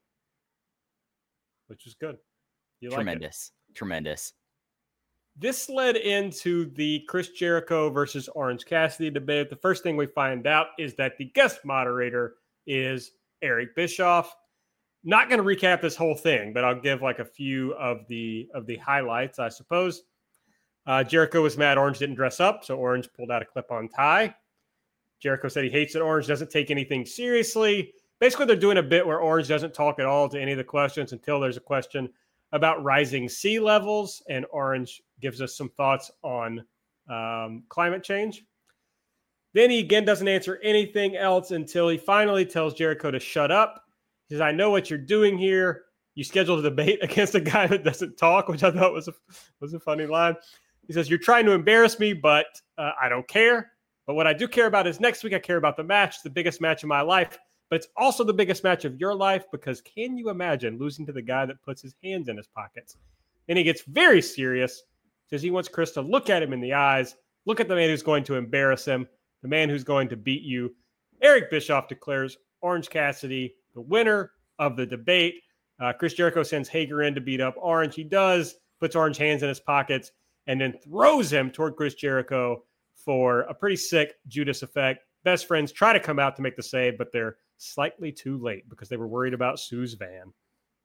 which is good. You like it. Tremendous, tremendous. This led into the Chris Jericho versus Orange Cassidy debate. The first thing we find out is that the guest moderator is Eric Bischoff. Not going to recap this whole thing, but I'll give like a few of the of the highlights, I suppose. Uh, Jericho was mad Orange didn't dress up, so Orange pulled out a clip-on tie. Jericho said he hates that Orange doesn't take anything seriously. Basically, they're doing a bit where Orange doesn't talk at all to any of the questions until there's a question about rising sea levels, and Orange gives us some thoughts on um, climate change. Then he again doesn't answer anything else until he finally tells Jericho to shut up. He says, "I know what you're doing here. You scheduled a debate against a guy that doesn't talk," which I thought was a, was a funny line. He says, "You're trying to embarrass me, but uh, I don't care. But what I do care about is next week I care about the match, the biggest match of my life. But it's also the biggest match of your life, because can you imagine losing to the guy that puts his hands in his pockets?" Then he gets very serious, says he wants Chris to look at him in the eyes, look at the man who's going to embarrass him, the man who's going to beat you. Eric Bischoff declares Orange Cassidy the winner of the debate. Uh, Chris Jericho sends Hager in to beat up Orange. He does, puts Orange hands in his pockets, and then throws him toward Chris Jericho for a pretty sick Judas effect. Best friends try to come out to make the save, but they're slightly too late because they were worried about Sue's van.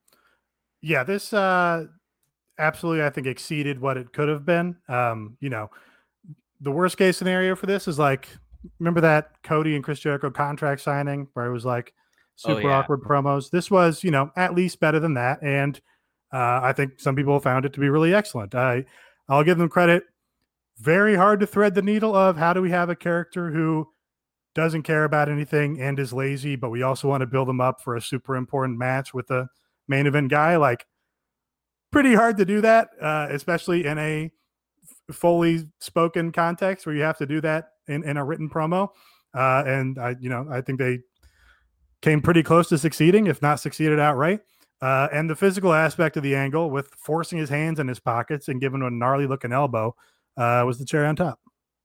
Yeah, this uh, absolutely, I think, exceeded what it could have been. Um, you know, the worst case scenario for this is like, remember that Cody and Chris Jericho contract signing where it was like super Oh, yeah. awkward promos? This was, you know, at least better than that. And uh, I think some people found it to be really excellent. I, I'll give them credit. Very hard to thread the needle of how do we have a character who doesn't care about anything and is lazy, but we also want to build them up for a super important match with a main event guy. Like, pretty hard to do that, uh, especially in a fully spoken context where you have to do that in, in a written promo. Uh, and I, you know, I think they came pretty close to succeeding, if not succeeded outright. Uh, and the physical aspect of the angle with forcing his hands in his pockets and giving him a gnarly looking elbow uh, was the cherry on top.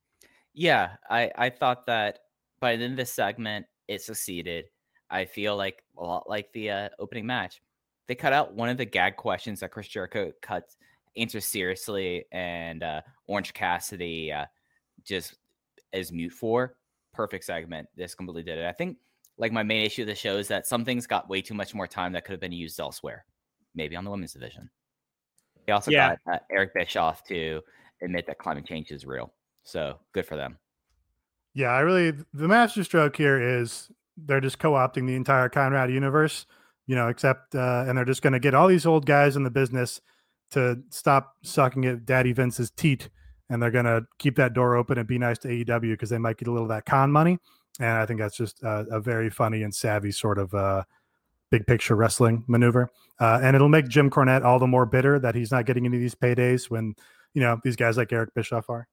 Yeah, I, I thought that by the end of this segment, it succeeded. I feel like a lot like the uh, opening match. They cut out one of the gag questions that Chris Jericho cuts, answers seriously, and uh, Orange Cassidy uh, just is mute for. Perfect segment. This completely did it. I think like my main issue of the show is that some things got way too much more time that could have been used elsewhere, maybe on the women's division. They also Yeah. got uh, Eric Bischoff to admit that climate change is real. So good for them. Yeah, I really, the master stroke here is they're just co-opting the entire Conrad universe, you know, except, uh, and they're just going to get all these old guys in the business to stop sucking at Daddy Vince's teat. And they're going to keep that door open and be nice to A E W because they might get a little of that con money. And I think that's just a, a very funny and savvy sort of uh, big picture wrestling maneuver. Uh, and it'll make Jim Cornette all the more bitter that he's not getting any of these paydays when, you know, these guys like Eric Bischoff are.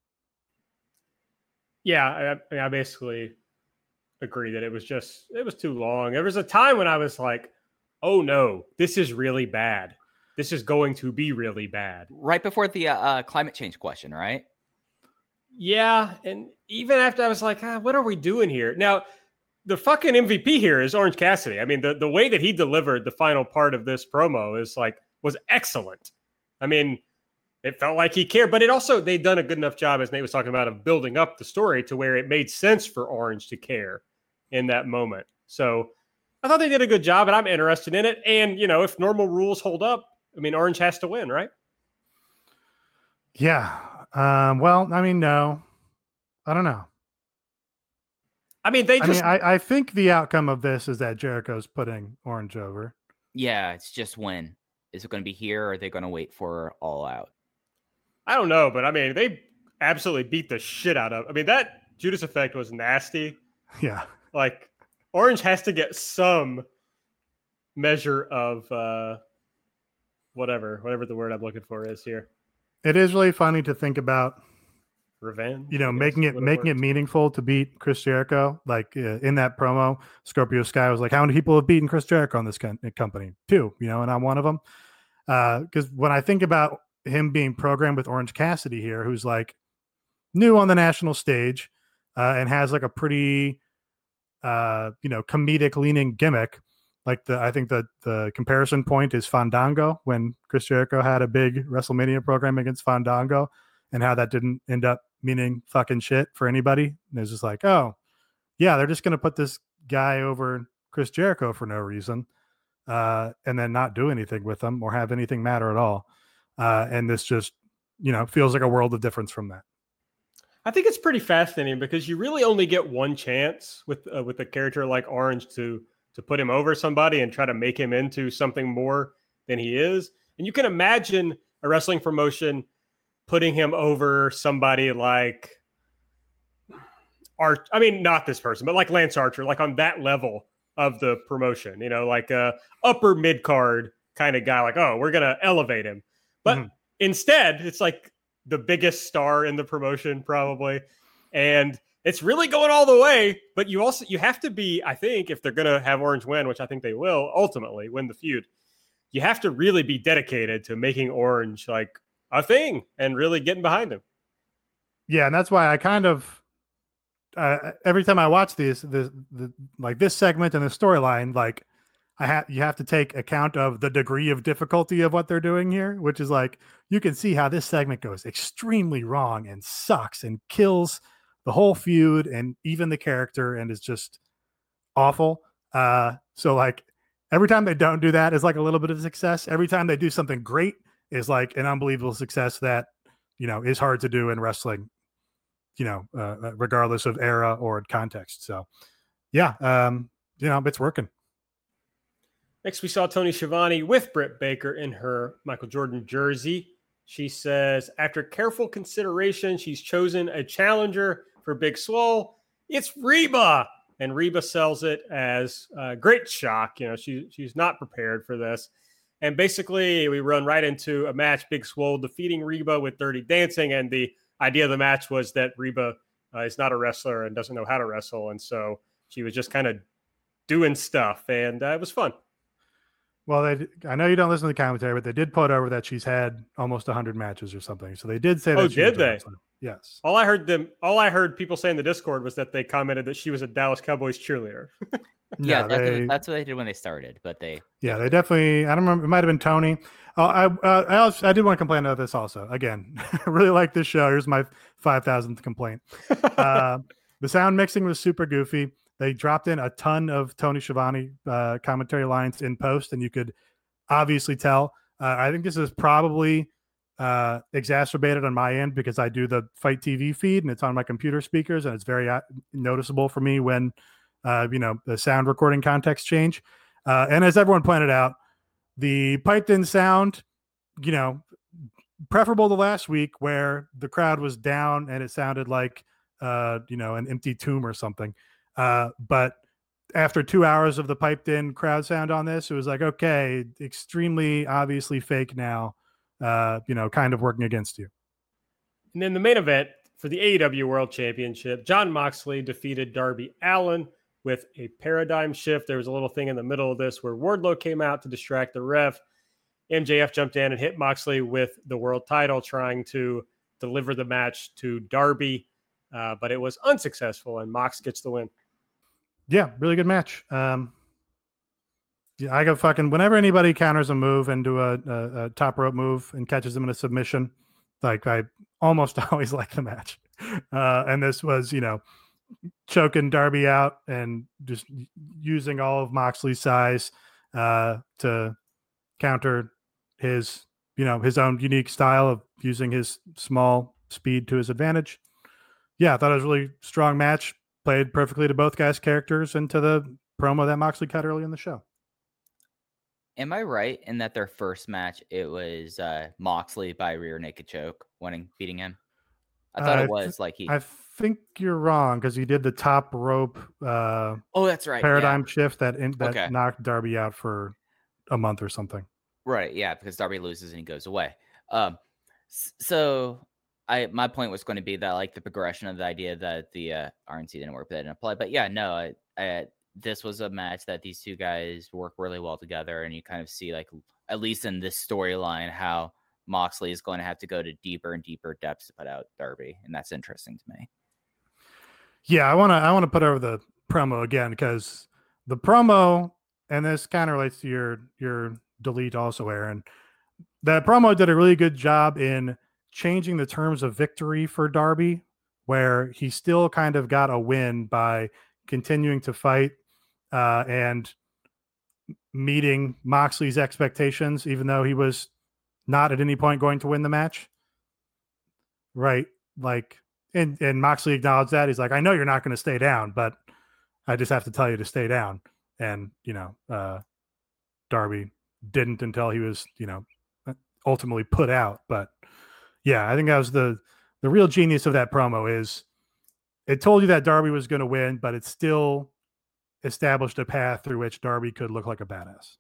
Yeah, I, I basically agree that it was just, it was too long. There was a time when I was like, oh no, this is really bad. This is going to be really bad. Right before the uh, uh, climate change question, right? Yeah, and even after I was like, ah, what are we doing here? Now, the fucking M V P here is Orange Cassidy. I mean, the, the way that he delivered the final part of this promo is like, was excellent. I mean, it felt like he cared, but it also, they'd done a good enough job, as Nate was talking about, of building up the story to where it made sense for Orange to care in that moment. So I thought they did a good job, and I'm interested in it. And, you know, if normal rules hold up, I mean, Orange has to win, right? Yeah. Um, well, I mean, no, I don't know. I mean, they just. I mean, I, I think the outcome of this is that Jericho's putting Orange over. Yeah, it's just when. Is it going to be here, or are they going to wait for All Out? I don't know, but I mean, they absolutely beat the shit out of. I mean, that Judas Effect was nasty. Yeah. Like, Orange has to get some measure of uh, whatever, whatever the word I'm looking for is here. It is really funny to think about. Revenge, You know, making it making it meaningful to beat Chris Jericho. Like uh, in that promo, Scorpio Sky was like, "How many people have beaten Chris Jericho on this co- company? Two, you know, and I'm one of them." Because uh, when I think about him being programmed with Orange Cassidy here, who's like new on the national stage uh, and has like a pretty, uh, you know, comedic leaning gimmick. Like the, I think the the comparison point is Fandango, when Chris Jericho had a big WrestleMania program against Fandango, and how that didn't end up meaning fucking shit for anybody. And it's just like, oh, yeah, they're just going to put this guy over Chris Jericho for no reason, uh, and then not do anything with him or have anything matter at all. Uh, and this just, you know, feels like a world of difference from that. I think it's pretty fascinating because you really only get one chance with uh, with a character like Orange to to put him over somebody and try to make him into something more than he is. And you can imagine a wrestling promotion putting him over somebody like Arch. I mean, not this person, but like Lance Archer, like on that level of the promotion, you know, like a upper mid card kind of guy, like, oh, we're going to elevate him. But mm-hmm. instead, it's like the biggest star in the promotion probably. And it's really going all the way, but you also, you have to be, I think, if they're going to have Orange win, which I think they will ultimately win the feud, you have to really be dedicated to making Orange like a thing and really getting behind him. Yeah. And that's why I kind of, uh, every time I watch these, the, the, like this segment and the storyline, like I have, you have to take account of the degree of difficulty of what they're doing here, which is like, you can see how this segment goes extremely wrong and sucks and kills the whole feud and even the character and is just awful. Uh, so like every time they don't do that is like a little bit of success. Every time they do something great is like an unbelievable success that, you know, is hard to do in wrestling, you know, uh, regardless of era or context. So yeah, um, you know, it's working. Next, we saw Tony Schiavone with Britt Baker in her Michael Jordan jersey. She says, after careful consideration, she's chosen a challenger for Big Swole. It's Reba. And Reba sells it as a great shock. You know, she she's not prepared for this. And basically, we run right into a match, Big Swole defeating Reba with Dirty Dancing. And the idea of the match was that Reba uh, is not a wrestler and doesn't know how to wrestle. And so she was just kind of doing stuff. And uh, it was fun. Well, they, I know you don't listen to the commentary, but they did put over that she's had almost one hundred matches or something. So they did say that. Oh, she did they? Yes. All I heard them, all I heard people say in the Discord was that they commented that she was a Dallas Cowboys cheerleader. yeah, no, that's, they, what, that's what they did when they started, but they. Yeah, they definitely. I don't remember. It might have been Tony. Oh, I uh, I, also, I did want to complain about this also. Again, I really like this show. Here's my five thousandth complaint. uh, the sound mixing was super goofy. They dropped in a ton of Tony Schiavone uh, commentary lines in post, and you could obviously tell. Uh, I think this is probably uh, exacerbated on my end because I do the Fight T V feed and it's on my computer speakers, and it's very uh, noticeable for me when, uh, you know, the sound recording context change. Uh, and as everyone pointed out, the piped in sound, you know, preferable to last week where the crowd was down and it sounded like, uh, you know, an empty tomb or something. Uh, but after two hours of the piped in crowd sound on this, it was like, okay, extremely obviously fake now, uh, you know, kind of working against you. And then the main event for the A E W World Championship, Jon Moxley defeated Darby Allin with a paradigm shift. There was a little thing in the middle of this where Wardlow came out to distract the ref. M J F jumped in and hit Moxley with the world title, trying to deliver the match to Darby, uh, but it was unsuccessful, and Mox gets the win. Yeah, really good match. Um, yeah, I go fucking whenever anybody counters a move into a, a, a top rope move and catches them in a submission, like I almost always like the match. Uh, and this was, you know, choking Darby out and just using all of Moxley's size uh, to counter his, you know, his own unique style of using his small speed to his advantage. Yeah, I thought it was a really strong match. Played perfectly to both guys' characters and to the promo that Moxley cut early in the show. Am I right in that their first match, it was uh, Moxley by rear naked choke, winning, beating him? I thought Uh, it was like he. I think you're wrong because he did the top rope uh, oh, that's right. paradigm yeah. shift that in, that Okay. knocked Darby out for a month or something. Right. Yeah, because Darby loses and he goes away. Um, so I my point was going to be that like the progression of the idea that the uh, R N C didn't work, but that didn't apply. But yeah, no, I, I, this was a match that these two guys work really well together, and you kind of see like at least in this storyline how Moxley is going to have to go to deeper and deeper depths to put out Darby, and that's interesting to me. Yeah, I want to I want to put over the promo again because the promo, and this kind of relates to your your delete also, Aaron. That promo did a really good job in changing the terms of victory for Darby, where he still kind of got a win by continuing to fight uh, and meeting Moxley's expectations, even though he was not at any point going to win the match. Right. Like, and, and Moxley acknowledged that. He's like, I know you're not going to stay down, but I just have to tell you to stay down. And, you know, uh, Darby didn't until he was, you know, ultimately put out. But yeah, I think that was the, the real genius of that promo is it told you that Darby was going to win, but it still established a path through which Darby could look like a badass.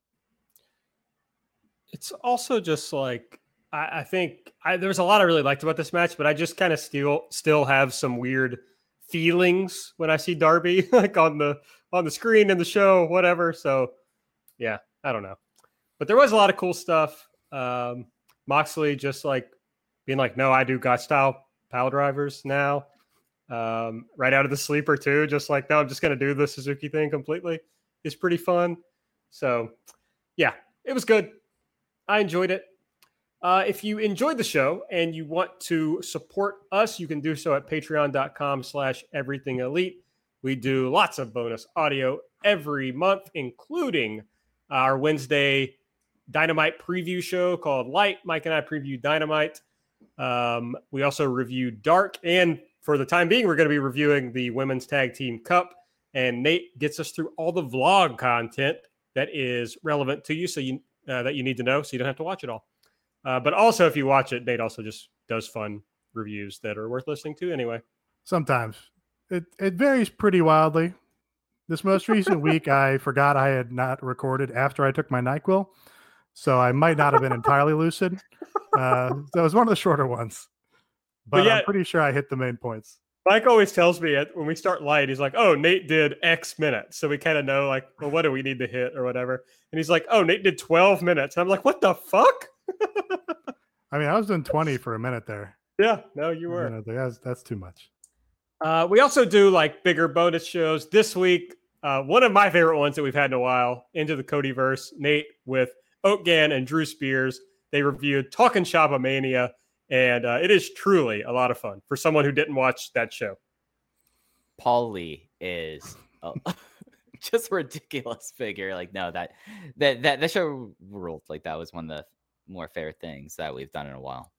It's also just like, I, I think I, there's a lot I really liked about this match, but I just kind of still still have some weird feelings when I see Darby like on the on the screen in the show, whatever. So yeah, I don't know. But there was a lot of cool stuff. Um, Moxley just like being like, no, I do God style pile drivers now. Um, right out of the sleeper too. Just like, no, I'm just going to do the Suzuki thing completely. It's pretty fun. So yeah, it was good. I enjoyed it. Uh, if you enjoyed the show and you want to support us, you can do so at patreon.com slash everything elite. We do lots of bonus audio every month, including our Wednesday Dynamite preview show called Light. Mike and I preview Dynamite. Um, we also review Dark. And for the time being, we're going to be reviewing the Women's Tag Team Cup. And Nate gets us through all the vlog content that is relevant to you, so you uh, that you need to know, so you don't have to watch it all. Uh, but also, if you watch it, Nate also just does fun reviews that are worth listening to anyway. Sometimes. It it varies pretty wildly. This most recent week, I forgot I had not recorded after I took my NyQuil, so I might not have been entirely lucid. Uh, that was one of the shorter ones. But, but yeah, I'm pretty sure I hit the main points. Mike always tells me at, when we start Light, he's like, oh, Nate did X minutes. So we kind of know, like, well, what do we need to hit or whatever. And he's like, oh, Nate did twelve minutes. And I'm like, what the fuck? I mean, I was doing twenty for a minute there. Yeah, no, you were. You know, that's, that's too much. Uh, we also do, like, bigger bonus shows. This week, uh, one of my favorite ones that we've had in a while, Into the Codyverse, Nate with Oatgan and Drew Spears. They reviewed Talkin' Shop-A-Mania. And uh, it is truly a lot of fun for someone who didn't watch that show. Paul Lee is a, just a ridiculous figure. Like, no, that that that that show ruled. Like, that was one of the more fair things that we've done in a while.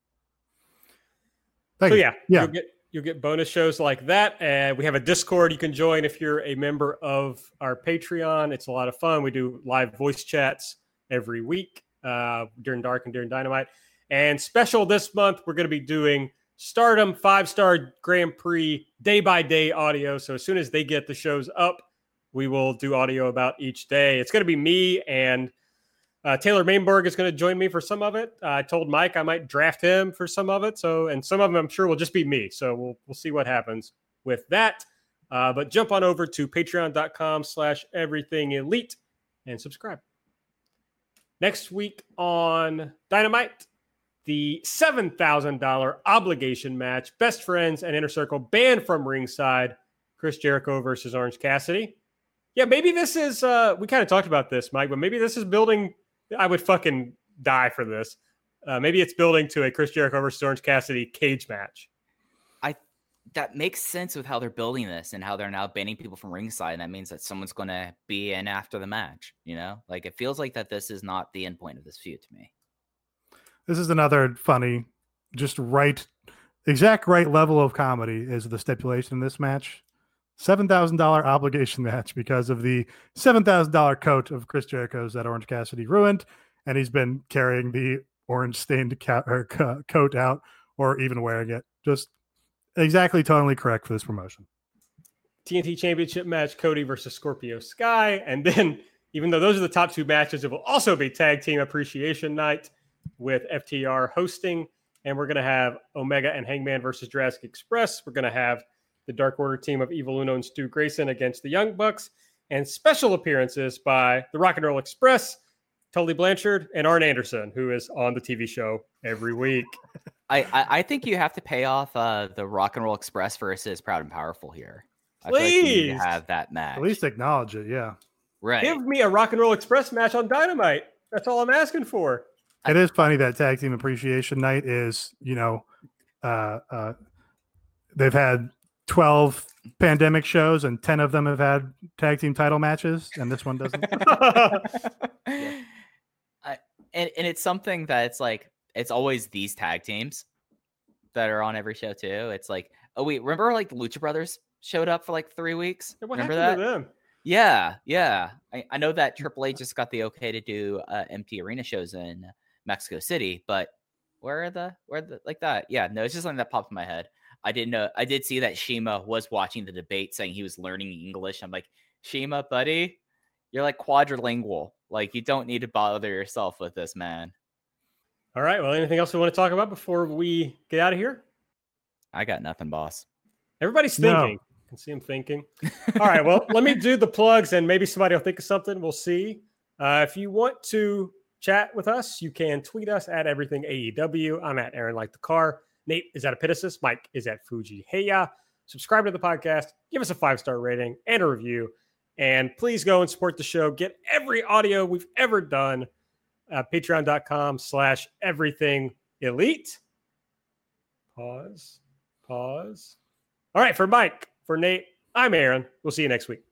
Thank so you. yeah, yeah, you'll get you'll get bonus shows like that. And we have a Discord you can join if you're a member of our Patreon. It's a lot of fun. We do live voice chats every week uh, during Dark and during Dynamite. And special this month, we're going to be doing Stardom five-star Grand Prix day-by-day audio. So as soon as they get the shows up, we will do audio about each day. It's going to be me, and uh, Taylor Mainberg is going to join me for some of it. Uh, I told Mike I might draft him for some of it. So, and some of them I'm sure will just be me. So we'll we'll see what happens with that. Uh, but jump on over to patreon.com slash everything elite and subscribe. Next week on Dynamite, the seven thousand dollars obligation match, Best Friends and Inner Circle banned from ringside, Chris Jericho versus Orange Cassidy. Yeah, maybe this is, uh, we kind of talked about this, Mike, but maybe this is building, I would fucking die for this. Uh, maybe it's building to a Chris Jericho versus Orange Cassidy cage match. I that makes sense with how they're building this and how they're now banning people from ringside. And that means that someone's going to be in after the match. You know, like it feels like that this is not the end point of this feud to me. This is another funny, just right, exact right level of comedy is the stipulation in this match. seven thousand dollars obligation match because of the seven thousand dollars coat of Chris Jericho's that Orange Cassidy ruined. And he's been carrying the orange stained ca- or ca- coat out or even wearing it. Just exactly totally correct for this promotion. T N T Championship match, Cody versus Scorpio Sky. And then, even though those are the top two matches, it will also be Tag Team Appreciation Night with F T R hosting. And we're going to have Omega and Hangman versus Jurassic Express. We're going to have the Dark Order team of Evil Uno and Stu Grayson against the Young Bucks. And special appearances by the Rock and Roll Express, Tully Blanchard, and Arn Anderson, who is on the T V show every week. I, I, I think you have to pay off uh, the Rock and Roll Express versus Proud and Powerful here. I feel like you need to Please. have that match. At least acknowledge it. Yeah. Right. Give me a Rock and Roll Express match on Dynamite. That's all I'm asking for. It is funny that Tag Team Appreciation Night is, you know, uh, uh, they've had twelve pandemic shows and ten of them have had tag team title matches, and this one doesn't. Yeah. I, and, and it's something that it's like, it's always these tag teams that are on every show too. It's like, oh wait, remember like the Lucha Brothers showed up for like three weeks? What remember happened that? to them? Yeah, yeah. I, I know that Triple H just got the okay to do uh, empty arena shows in Mexico City, but where are the where are the like that? Yeah, no, it's just something that popped in my head. I didn't know. I did see that Shima was watching the debate, saying he was learning English. I'm like, Shima, buddy, you're like quadrilingual. Like, you don't need to bother yourself with this, man. All right. Well, anything else we want to talk about before we get out of here? I got nothing, boss. Everybody's No. thinking. I can see them thinking. All right. Well, let me do the plugs, and maybe somebody will think of something. We'll see. Uh, if you want to chat with us, you can tweet us at everything A E W. I'm at Aaron Like the Car. Nate is at Epitasis. Mike is at Fuji Heya. Subscribe to the podcast. Give us a five-star rating and a review. And please go and support the show. Get every audio we've ever done. Uh, Patreon.com slash everything elite. Pause. Pause. All right. For Mike, for Nate, I'm Aaron. We'll see you next week.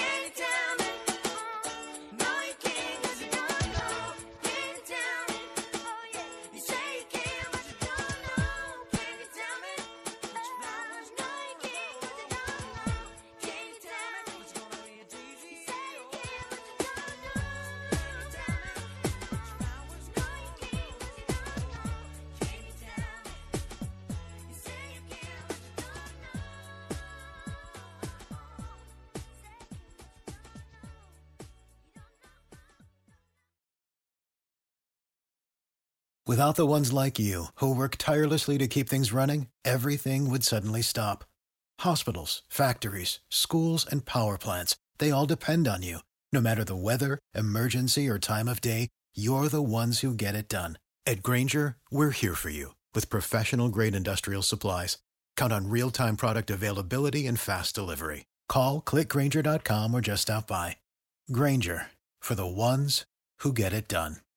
Without the ones like you, who work tirelessly to keep things running, everything would suddenly stop. Hospitals, factories, schools, and power plants, they all depend on you. No matter the weather, emergency, or time of day, you're the ones who get it done. At Grainger, we're here for you with professional-grade industrial supplies. Count on real-time product availability and fast delivery. Call, click Grainger dot com, or just stop by. Grainger, for the ones who get it done.